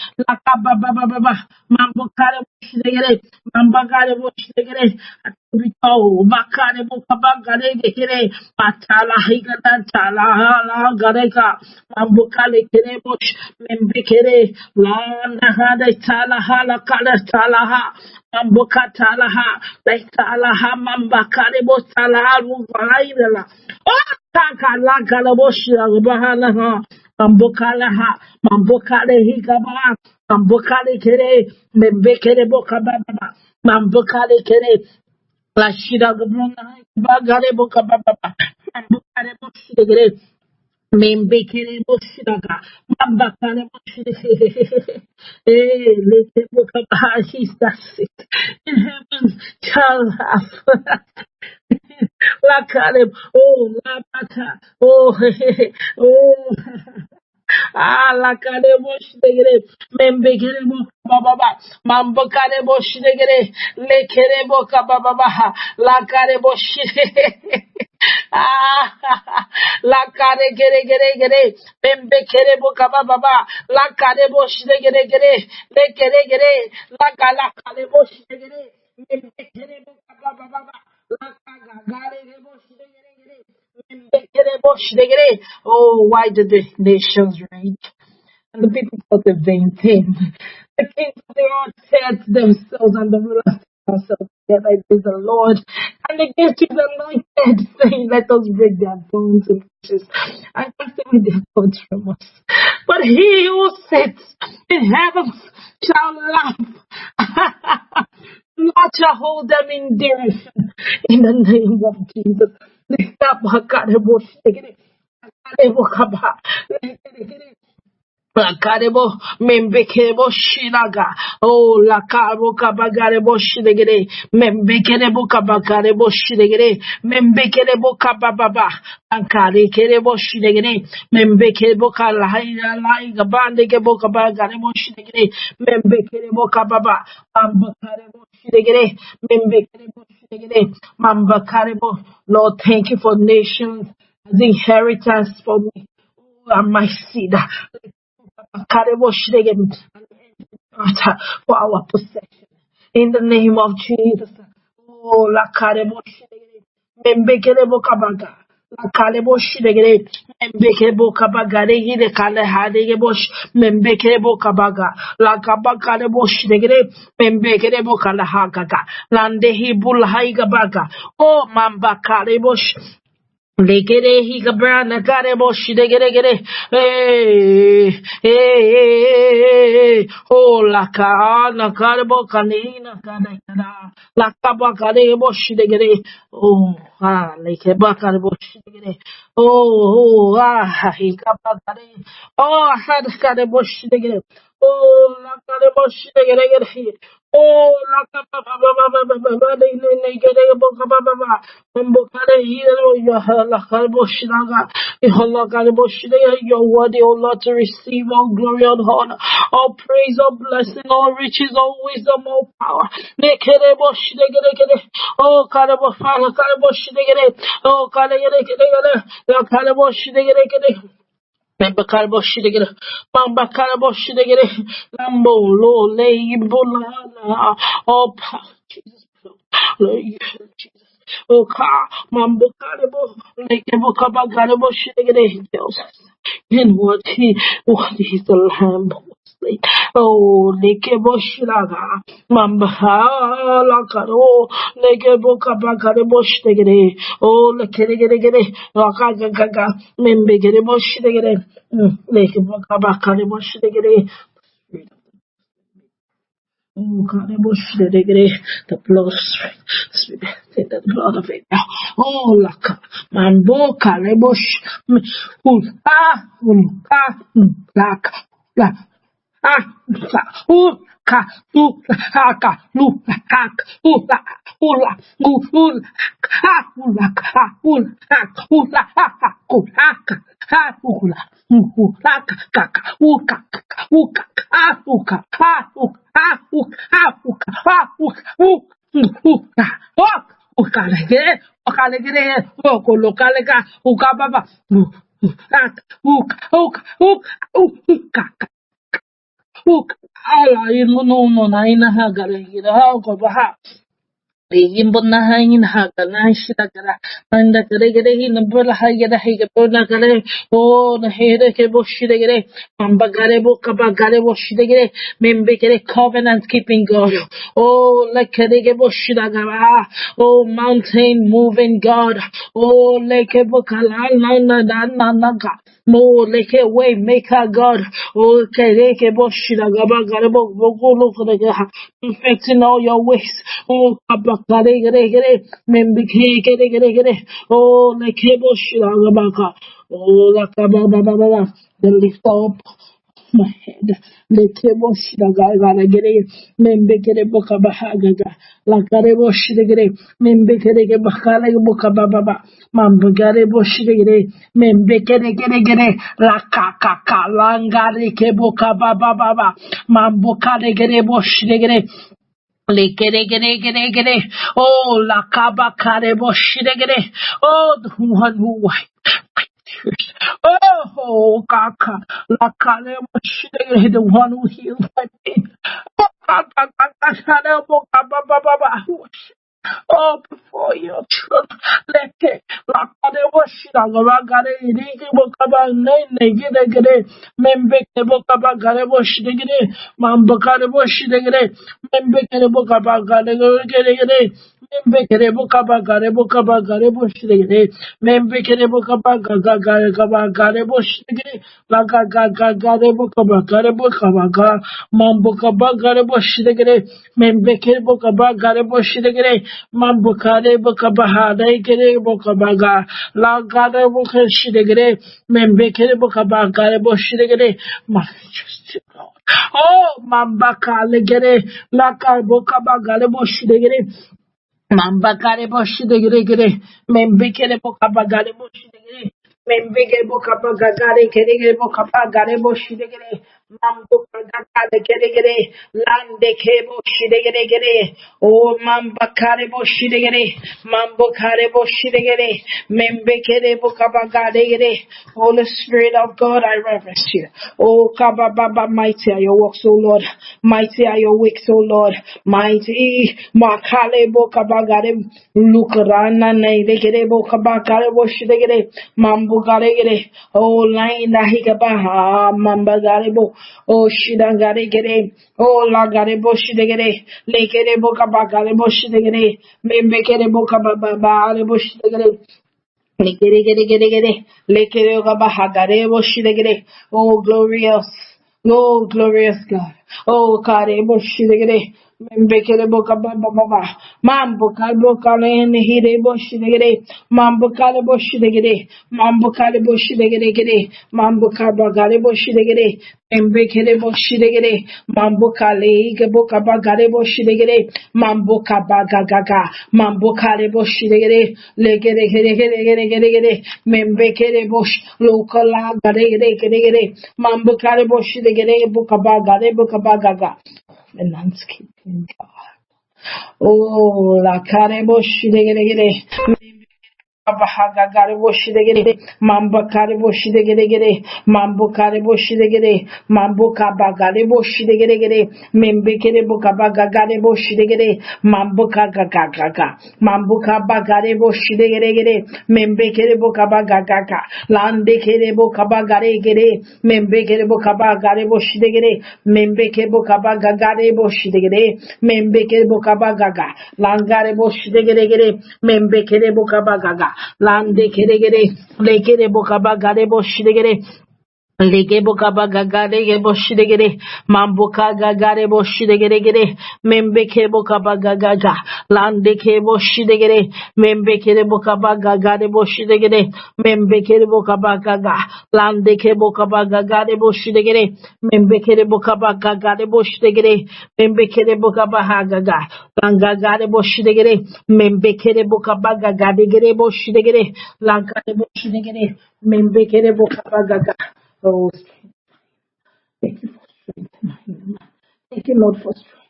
S3: Baba, Mambokare Boshigere, Mambagare Boshigere, Rito, Makare Bokabagare, Matala Higatan, Tala, Gareka, Mambokale Kerebosh, Membekere, Lana Hade Talaha, Kala Talaha, Mamboka Talaha, Talaha, Mambakare Botala, Vaila. Oh, Taka Lakala Boshira, Bahana. Mambokale higaba, Mambokale kere, Membekere bokababa, Mambokale kere, Lashida Gabrona, Bagare bokababa, Mambokale boshigere, Membekere boshidaga, Mambakale boshigere, Lete bokaba, he's that sick. In heaven, shall have. Lakale, oh, Labata, oh, oh. La kare bosh degere, membekere bo baba, mambokare bosh degere, lekere bo kababa, la kare bosh, la kare gere, membekere bo kababa, la kare bosh degere, lekere, la kare bosh degere, membekere bo kababa, la kare bosh degere. Oh, why did the nations rage? And the people felt the vain thing. The kings of the earth set themselves and the rulers themselves together against the Lord and against his anointed, saying, let us break their bones in pieces and cast away their thoughts from us. But he who sits in heavens shall laugh. Lord shall hold them in derision in the name of Jesus. Karebo membekebo shinaga la kabo kabagarebo shidegere membekerebo kabagarebo shidegere membekerebo kabababa ankare kerebo shidegere membekerebo kalahira lai gabande kebo kabagarebo shidegere membekerebo kababa ambakarebo shidegere membekerebo shidegere mambakarebo. Lord, thank you for nations as inheritance for me and my seed. For our possession in the name of Jesus. Oh, la karebo shidegere membekere bokabaga la karebo shidegere membekere bokabagare hide kale hadege bosh membekere bokabaga la kabakare bosh shidegere membekere bokala hagaga lande hibul haigabaga oh mamba karebosh Legere he gabrana karebo shidegere oh la kana karebo kanina kana la kaba karebo shidegere oh leke bakarebo shidegere oh he kaba kare oh had karebo shidegere oh la karebo shidegere oh la kaba baba legere baba Mbokare hero la karebo shinaga ihola karebo shinaga. You're worthy, O Lord, to receive all glory, all honor, all praise, all blessing, all riches, all wisdom, all power. Nekerebo shinegere oh karebo fala karebo shinegere oh karebo la karebo shinegere Member Carbo Shidegere, Bamba Carbo Shidegere, Lambo, Lo, Lay, Bola, oh, Jesus, Lord, Jesus. Oh, car, Mambo Carbo, Lake Bokaba Carbo Shidegere, in what is the lamb was slain. Oh, Lake Boshilaga, Mamba, La Caro, Lake Bokaba Carbo Shidegere, oh, the Kerigere, Rakagaga, Membegere Boshidegere. Oh, God, the blood of strength, the blood of it. Oh, Laka, Mambo, Kalebush, no, naina hagara gira hago baha. Yimbona hangin hagana shidagara and the gregere in the brother hagada higabona gare oh the head ke boshidegere ambagare bokabagare boshidegere membekere covenant keeping God oh like kerege boshidagara oh mountain moving God oh like bokala na naga more like a way maker God oh kereke boshidagaba garebo bogolo for the perfecting all your ways oh oh, like Hebo Shilagabaka, oh, like Baba, the lift up my head, the Kebo Shilaga, Membekere Boka Bahagaga, like Arebo Shigere, Membekere Bakale Boka Baba, Mambagare Boshigere, Membekere, La Kaka, Langare Keboka Baba, Mambokare Boshigere. Oh, la kaba karebo shidegere. Oh, the one who wiped tears. Oh, kaka, la karebo shidegere, the one who healed my pain. Oh, kaka, karebo kaba baba. Oh, before your children, let it. Lakade washira gare iriki bokaba negide gire. Membeke bokaba gare washide gire. Mambakare washide gire. Membeke bokaba gare gire. Membeke bokaba gare washide gire. Membeke bokaba gare washide gire. Laga gare bokaba ga. Mambokaba gare washide gire. Membeke bokaba gare washide gire. Mambukare bukabahade kere bukabaga la gare bukashidegere membekere bukabagare boshidegere majesty Lord. Oh mambakale gere la kar bukabagare boshidegere mambakare boshidegere gere membekere bukabagare boshidegere membekere bukabagare kere bukabagare boshidegere Mambukagale gere lande kebo shidegere oh mambakare bo shidegere mambukare bo shidegere membekere bukabagale gere. Holy Spirit of God, I reverence you. Oh kababa, mighty are your works, O Lord. Mighty are your works, O Lord. Mighty makale bukabagare lukrana negere bukabagare bo shidegere mambukare gere oh line da hikabaha mambagare bo oh shidangare gere oh lagare boshidegere lekere bokabagare boshidegere membekere bokababare boshidegere lekere gere lekere bokabagare boshidegere oh glorious God oh kare boshidegere membekere bokababa mambukare bokale hire boshidegere mambukare boshidegere mambukare boshidegere gere mambukabagare boshidegere Mbekere boshidegere mambukale gebokabagare boshidegere mambukabagaga mambukale boshidegere legere membekere bosh lokala gare mambukale boshidegere bukabagaga the landscaping God oh la kare boshidegere Abahagare boshidegere mambakare boshidegere mambukare boshidegere mambukabagare boshidegere membekere bukabagare boshidegere mambukagaga mambukabagare boshidegere membekere bukabagaga landekere bukabagare gere membekere bukabagare boshidegere membeke bukabagare boshidegere membekere bukabagaga langare boshidegere membekere bukabagaga Lande kere lekere bokabagare boshidegere Lege bokabagagare boshidegere mamboka gagare boshidegere membeke bokabagaga landeke boshidegere membeke bokabagagare boshidegere membeke bokabagaga landeke bokabagagare boshidegere membeke bokabagagare boshidegere membeke bokabahagaga langagare boshidegere membeke bokabagagare boshidegere langare boshidegere membeke bokabagaga Oh, thank you for strength. Thank you, Lord, for strength.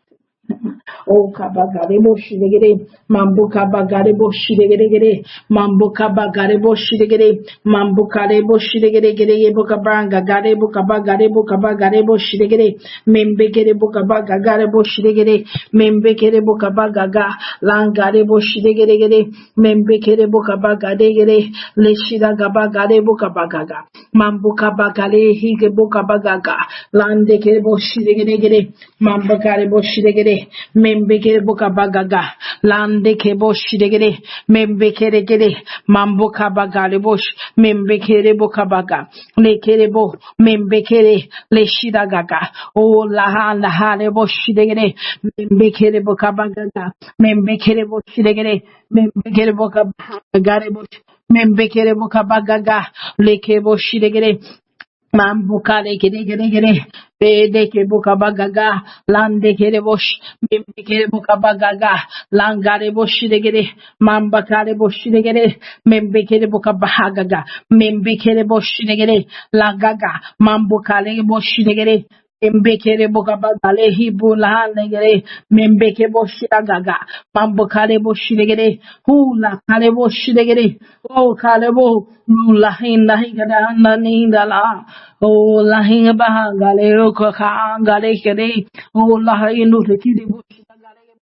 S3: Oh, kabagare boshidegere, mambu kabagare boshidegere, mambu kabagare boshidegere, mambu kare boshidegere, gere bokabanga, gare bokabagare boshidegere, membekere bokabagare boshidegere, membekere bokabagaga, langare boshidegere, membekere bokabagare, leshida gabagare bokabagaga, mambu kabagare hige bokabagaga, landekere boshidegere, mambu kare boshidegere, membekere bokabagaga lande boshidegere membekere gere mamboka bagale bosh membekere bokabaga lekere bo membekere leshida gaga o lahana hale boshidegere membekere bokabagaga membekere boshidegere membekere bokabagare bosh membekere bokabagaga leke boshidegere Mambukale gere Bede ke bukabagaga lande kere bosh mimbe kere bukabagaga langare boshidegere mambakare boshidegere membe kere bukabagaga membe kere boshidegere lagaga mambukale boshidegere Membekere bokabagale hibulane gere membeke boshiragaga mambokale boshidegere hula kale boshidegere o kale bo lula hinda higada nanindala o la hinga bahagale o ka gale kere o la hinu rekidi boshidagale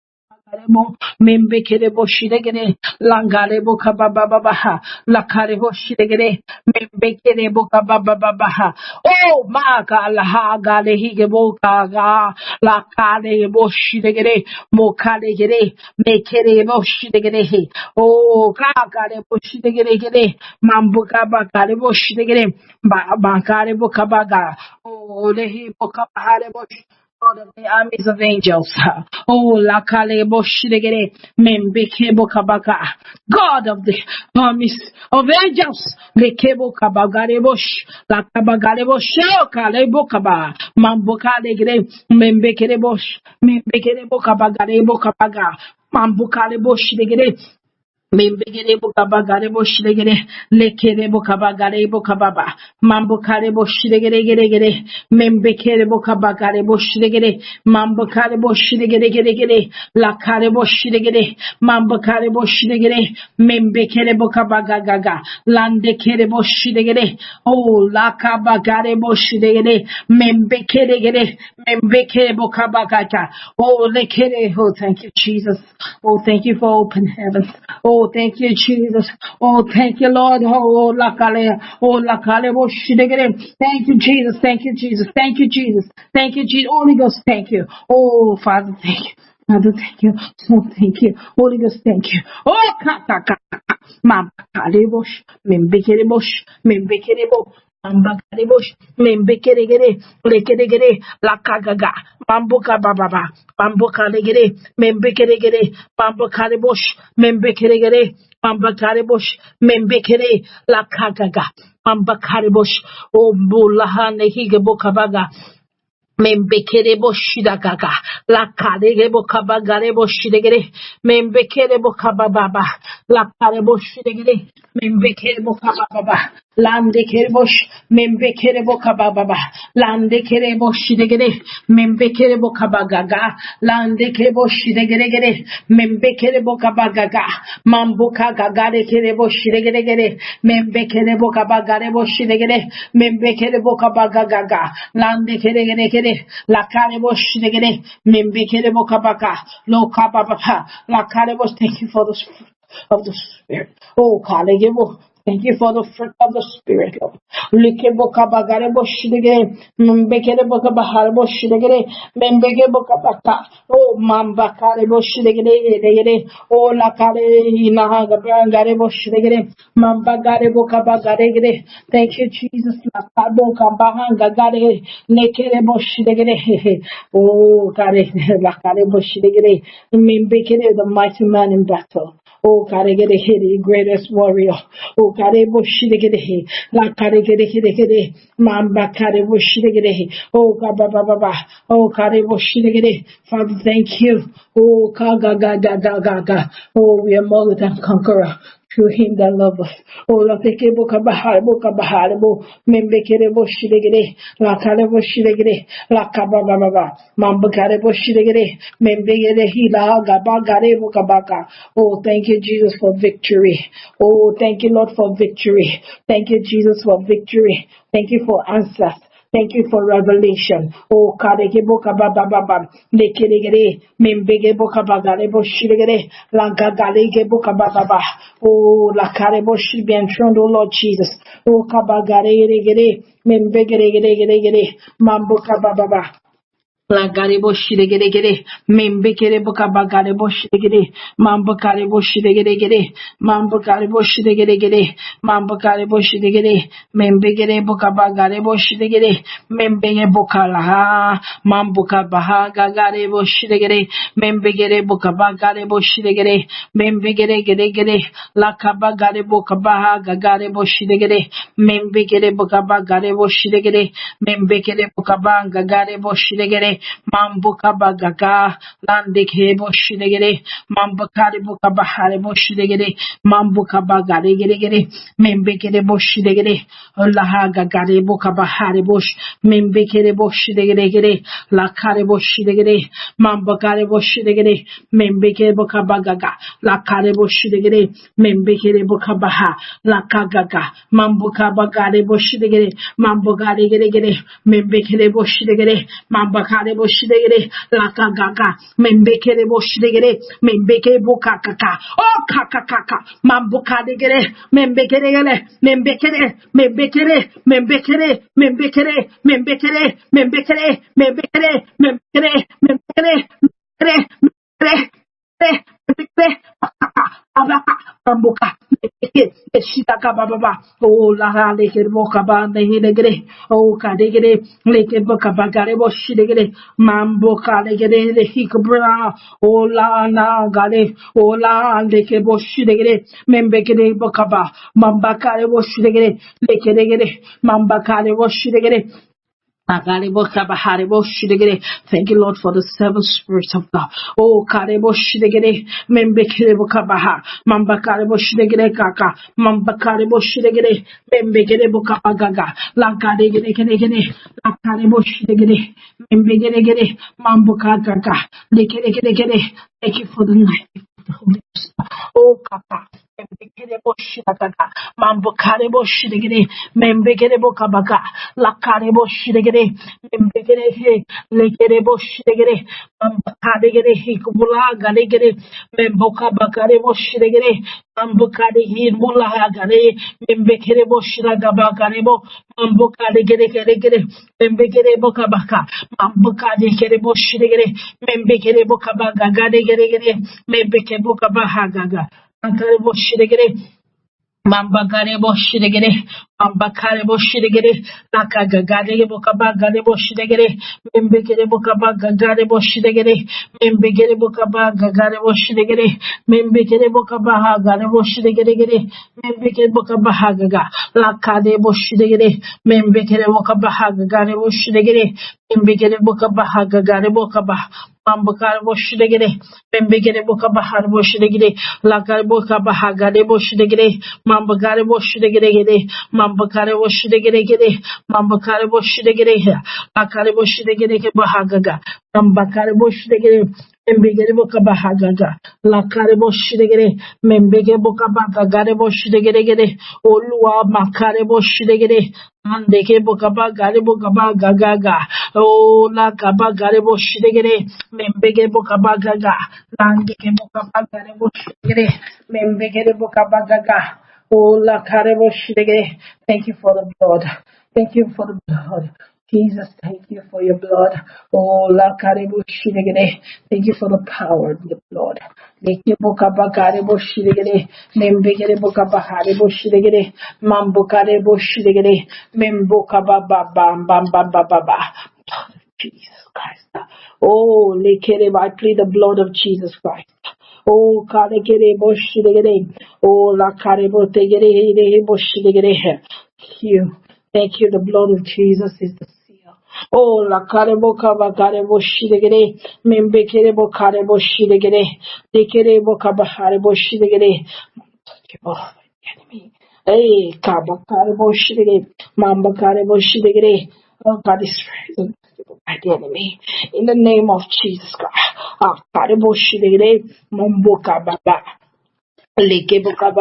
S3: Membekerebo shidegere, langarebo kabababaha, lakarebo shidegere, membekerebo kabababaha. Oh, maga laha gale higebo kaga, lakarebo shidegere, mokalegere, mekerebo shidegere. Oh, kagarebo shidegere, mambuka bakarebo shidegere, bakarebo kabaga. Oh, lehi bokabaharebo. God of the armies of angels. Oh, lakale boshigere membekebo kabaka. God of the armies of angels. Lekebo kabagare bosh. Lakabagare bosh. Kale bokaba. Mambokale gere membekere bosh. Membekere bokabagare bokabaga. Mambukale boshigere. Membegere bokabagare boshigere. Lekere bokabagare bokababa. Mambokare boshigere gere gere. Membekere bokabagare boshigere. Mambokare boshigere gere gere. Lakare boshigere. Mambokare boshigere. Membekere bokabagaga. Landekere boshigere. Oh, lakabagare boshigere. Membekere gere. Membekere bokabagaga. Oh, lekere. Oh, thank you, Jesus. Oh, thank you for open heavens. Oh, thank you, Jesus. Oh, thank you, Lord. Oh, lakale. Oh, lakale. Oh, shidegere. Thank you, Jesus. Thank you, Jesus. Thank you, Jesus. Thank you, Jesus. Holy Ghost, thank you. Oh, Father, thank you. Father, thank you. So thank you. Holy Ghost, thank you. Oh, kata kata. Mambakale bosh. Membekere bosh. Membekere bosh. Mambakare bosh. Membekere gere. Lekere gere. Lakagaga. Mamboka bababa. Mamboka legere. Membekere gere. Mambakare bosh. Membekere gere. Mambakare bosh. Membekere. Lakagaga. Mambakare bosh. Oh, bulaha nehiga bokabaga. Membekere boshidagaga. La kare bokabagare boshidegere. Membekere bokabababa. La kare boshidegere. Membekere bokabababa. Lande kere bosh. Membekere bokabababa. Lande kere boshidegere. Membekere bokabagaga. Lande kere boshidegere. Membekere bokabagaga. Mamboka gagare kere boshidegere. Membekere bokabagare boshidegere. Membekere bokabagaga. Lande kere la carebo shigere, membekere bokabaka, lo kababa, la carebo. Thank you for the fruit of the Spirit. Oh, Kalegebo. Thank you for the fruit of the Spirit, Lord. Likebo kabagarebo shigere, membekere bokabaharebo shigere, membeke bokabaka. Oh, mamba karebo shigere, oh, la kare inaha gabarebo shigere, mamba garebo kabagare. Thank you, Jesus. La kabo kabahanga gare, nekerebo shigere. Oh, kare, la karebo shigere, membekere, the mighty man in battle. Oh, karegere, the greatest warrior. Oh, karebo shigere, la karegere, mamba karebo shigere. Oh, kababa, oh, karebo shigere. Father, thank you. Oh, kaga. Oh, we are more than conqueror. Through him that love us. Oh, la teke boka baharebo, membekerebo shigere, la karebo shigere, la kababa, mamba karebo shigere, membegere hila gabagarebo kabaka. Oh, thank you, Jesus, for victory. Oh, thank you, Lord, for victory. Thank you, Jesus, for victory. Thank you for answers. Thank you for revelation. Oh, kareke boka baba, lekeregere, membege boka bagarebo shigere, lanka galege boka baba. Oh, la karebo should be enthroned, oh Lord Jesus. Oh, kabagare, membege, mamboka baba. La garebo shigere, membekere boka bagarebo shigere, mambo karebo shigere, mambo karebo shigere, mambo karebo shigere, membegere boka bagarebo shigere, membege boka la, mambo kabaha gagarebo shigere, membegere boka bagarebo shigere, membegere gere, la kabagarebo kabaha gagarebo shigere, membegere boka bagarebo shigere, membegere boka bagarebo shigere. Mambuka bagaga, landeke boshidegere, mambukari buka bahare boshidegere, mambuka bagare gere, membekere boshidegere, lahaga gare buka bahare bosh, membekere boshidegere, lakare boshidegere, mambukare boshidegere, membekere buka bagaga, lakare boshidegere, membekere buka baha, lakagaga, mambuka bagare boshidegere, mambugare gere, membekere boshidegere, mambukare kare boshidegere, la kagaga, membekere boshidegere, membeke bukakaka, oh kakakaka, mambukadegere, membekere, membekere, membekere, membekere, membekere, membekere, membekere, membekere, membekere, membekere, Ambuka, Shitaka Baba, oh La Lake Bokaba, the Hidegre, oh Kadegre, Lake Bokaba, Garebo Shidegre, Mamboka, Legere, the Hikabra, oh La Na Gale, oh La Lake Boshidegre, Membekere Bokaba, Mambaka Boshidegre, Lake Mambaka Boshidegre. Thank you, Lord, for the seven spirits of God. Oh, Karebo Shidegere, Membekere Bokabaha, Mambakarebo Shidegere Kaka, Mambakarebo Shidegere, Membekere Bokabagaga, Lakadegere, Lakarebo Shidegere, Membegere, Mambokagaga, Lekere. Thank you for the night of the Holy Ghost. Oh, Kaka. Mambokarebo shidegere, membegerebo kabaga, lakarebo shidegere, membegere, lekerebo shidegere, mambakadegere, hikubula galegere, membokabakarebo shidegere, mambokade hirmula gare, membekerebo shiragabagarebo, mambokadegere, membegerebo kabaka, mambokadegere shidegere, membegerebo kabaga gadegere, membekebo kabahagaga. Makarebo shidegere, Mambakarebo shidegere, Mambakarebo shidegere, Nakagagarebo kabagarebo shidegere, Membekerebo kabagarebo shidegere, Membekerebo kabagarebo shidegere, Membekerebo kabagarebo shidegere, Membekerebo kabahagaga, Lakadebo shidegere, Membekerebo kabagarebo shidegere, Membekerebo kabagarebo kabah. Mambakarebo shidegere, Membekerebo kabaharebo shidegere, Lakarebo kabahagarebo shidegere, Mambakarebo shidegere, Mambakarebo shidegere, Mambakarebo shidegere, Lakarebo shidegere bahagaga, Mambakarebo shidegere, Membekerebo kabahagaga, Lakarebo shidegere, Membekerebo kabagarebo shidegere, Olua makarebo shidegere, Andeke bokaba garebo kaba gaga, oh la kaba garebo shidegere, membege bokaba gaga, landeke bokaba garebo shidegere, membege bokaba gaga, oh la karebo shidegere. Thank you for the blood. Thank you for the blood. Jesus, thank you for your blood. Oh, la karebo shidegere. Thank you for the power of the blood. Leke bokaba garebo shidegere, membegere bokaba harebo shidegere, mambokare bo shidegere, membokaba ba bam bam bam bam bam bam. Jesus Christ. Oh, lekere, I plead the blood of Jesus Christ. Oh, karekere bo shidegere. Oh, la karebo tegere bo shidegere. Thank you. The blood of Jesus is the seal. Oh, la karebo kaba karebo shidegere, membe kerebo karebo shidegere, dekerebo kaba harebo shidegere. Oh, enemy. Hey, kaba karebo shidegere, mamba karebo shidegere. Oh, God is by the enemy. In the name of Jesus God. Ah, karebo shidegere, mambo kaba. Thank you for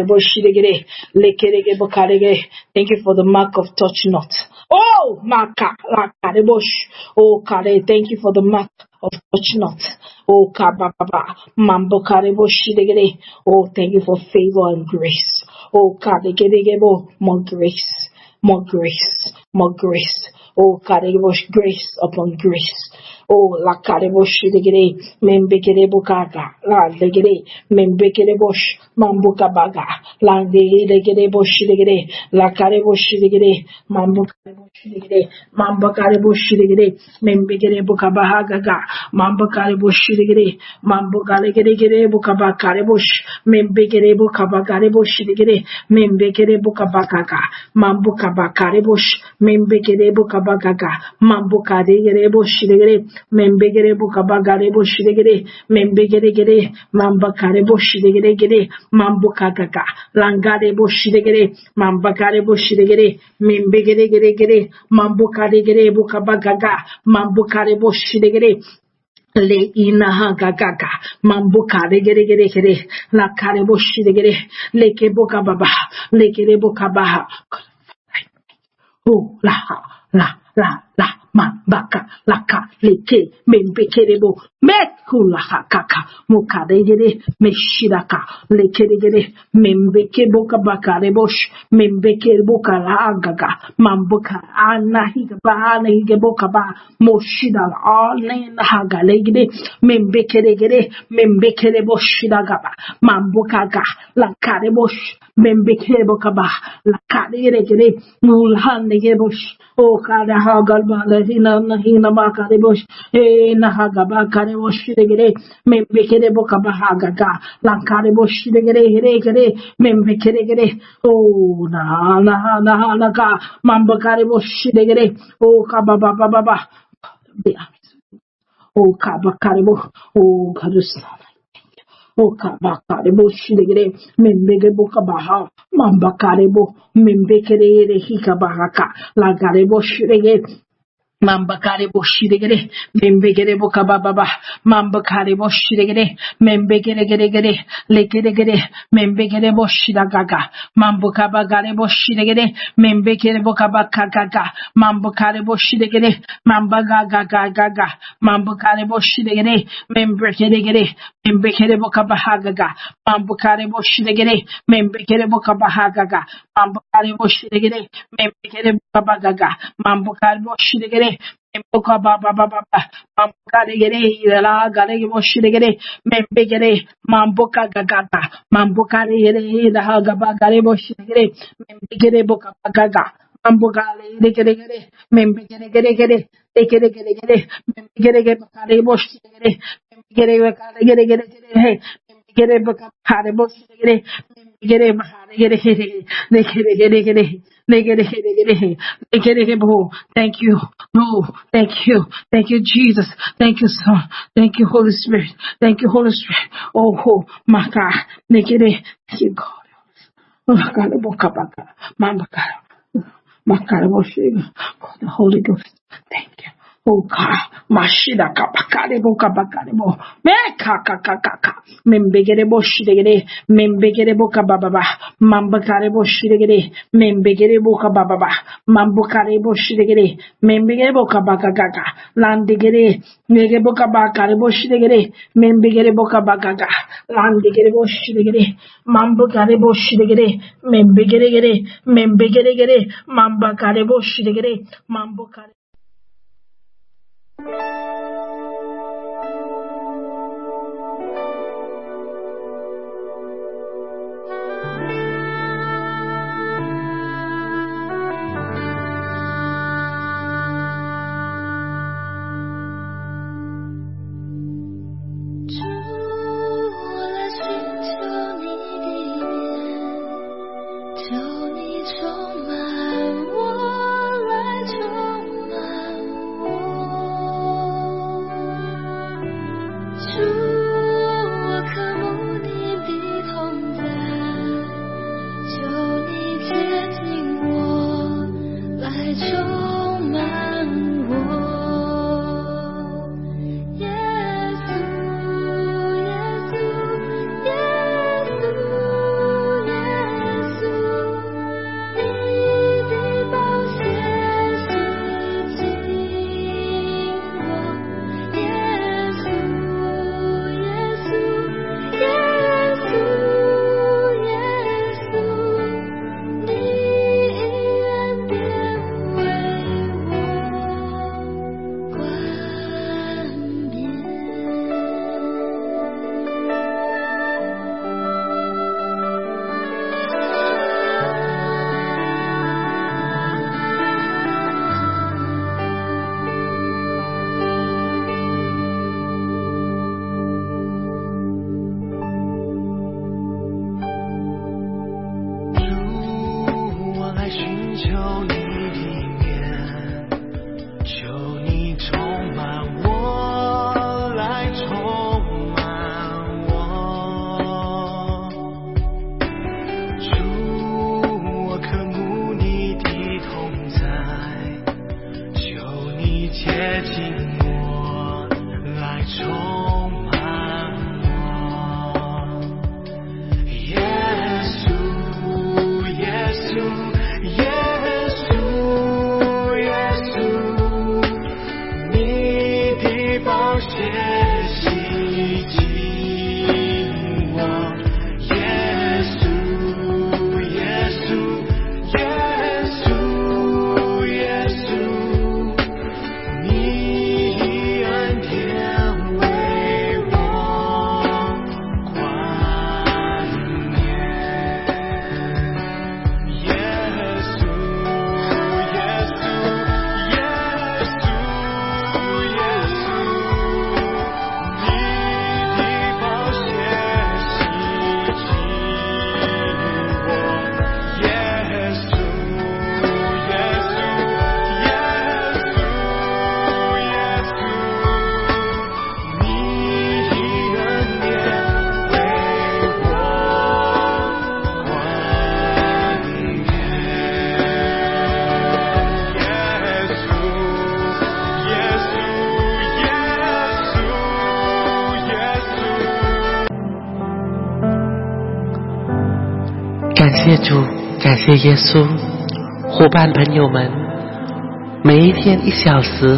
S3: the mark of touch not. Oh, Maka, oh, Kare, thank you for the mark of touch not. Oh, Kababa, Mambo Karebo Shidegere. Oh, thank you for favor and grace. Oh, Kare, more grace, more grace, more grace. Oh, Karebo, grace upon grace. Oh, la Karebo Shidegere, Membekerebo Kaga, La Legere, Membekerebo Mambuka Baga, La Legere Shidegere, La Karebo Shidegere, Mambukarebo Shidegere, Mambakarebo Shidegere, Membekerebo Kabahagaga, Mambakarebo Shidegere, Mambukalegere Bukabakarebush, Membekerebo Kabakarebo Shidegere, Membekerebo Kabakaga, Mambukabakarebush, Membekerebo Kabagaga, Mambukaderebo Shidegere, Membegere Bukabagarebo Shidegere, Membegere, Mambakarebo Shidegere, Mambukagaga, Langarebo Shidegere, Mambakarebo Shidegere, Membegere, Mambukadegere Bukabagaga, Mambukarebo Shidegere, Le inaha gaga, Mambukare gere, La Karebo Shidegere, Leke Bukababa, Leke Bukabaha. Oh, la, Mambaka laka leke membekerebo mekula kaka mukadegere meshiraka lekeregere membekebo kabakarebosh membekebo kalagaga mambuka anahiga banahigebo kaba moshida alne hagalegere membekeregere membekerebo shidagaba mambukaga lakarebosh membekerebo kaba lakaregere mulhanegebosh o kada hagal balahina nahina bakarebosh nahagabakarebosh regere membekerebo kabahagaga lakarebosh regere regere membekeregere o na mambakarebosh regere o kababa baba o kabakarebo o karusana o kabakarebo shigere membegebo kabaha mambakarebo membekere hikabahaka lagarebo shigere Mambakare boshirigere, membegere bokababa, mambakare boshirigere, membegere, lekeregere, membegere boshiragaga, mambukabagare boshirigere, membegere bokabakagaga, mambukare boshirigere, mambagagaga, mambukare boshirigere, membegere bokabahagaga, mambukare boshirigere, membegere bokabahagaga, mambukare boshirigere, membegere bokabagaga, mambukare boshirigere, Memboka baba baba mambukare gere la gare boshire gere membegere mamboka gagaga mambukare gere la gaba gare boshire gere membegere boka gaga mambukare gere membegere gere membegere bakare boshire gere membegere bakare gere membegere bakare boshire gere membegere bakare gere Thank you. No, thank you. Thank you, Jesus. Thank you, Son. Thank you, Holy Spirit. Thank you, Holy Spirit. Oh, my God. Thank you, God. Oh, God, the Holy Ghost. Thank you. Oh God, mashida kapakare bo kapakare bo me kaka kaka membegere bo shidegere membegere bo kababa mambakare bo shidegere membegere bo kababa mambukare bo shidegere membegere bo kabaka kaka landegere mege bo kabakare bo shidegere membegere bo kabaka landegere bo shidegere mambukare bo shidegere membegere mambakare bo shidegere mambukare
S4: 充满我。
S1: 谢主，感谢耶稣。伙伴朋友们，每一天1小时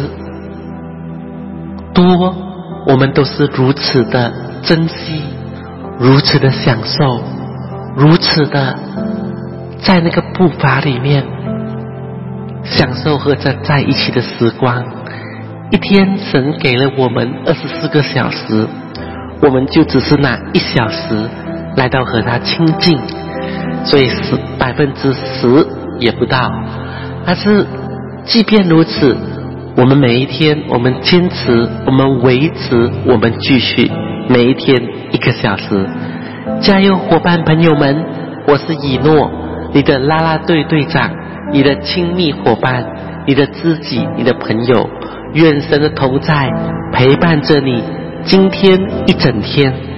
S1: 多，我们都是如此的珍惜，如此的享受，如此的在那个步伐里面享受和着在一起的时光。一天神给了我们24个小时，我们就只是拿1小时来到和他亲近，所以10%也不到。但是即便如此，我们每一天，我们坚持，我们维持，我们继续，每一天1个小时。加油，伙伴朋友们，我是以诺，你的啦啦队队长，你的亲密伙伴，你的知己，你的朋友。愿神的同在陪伴着你今天一整天。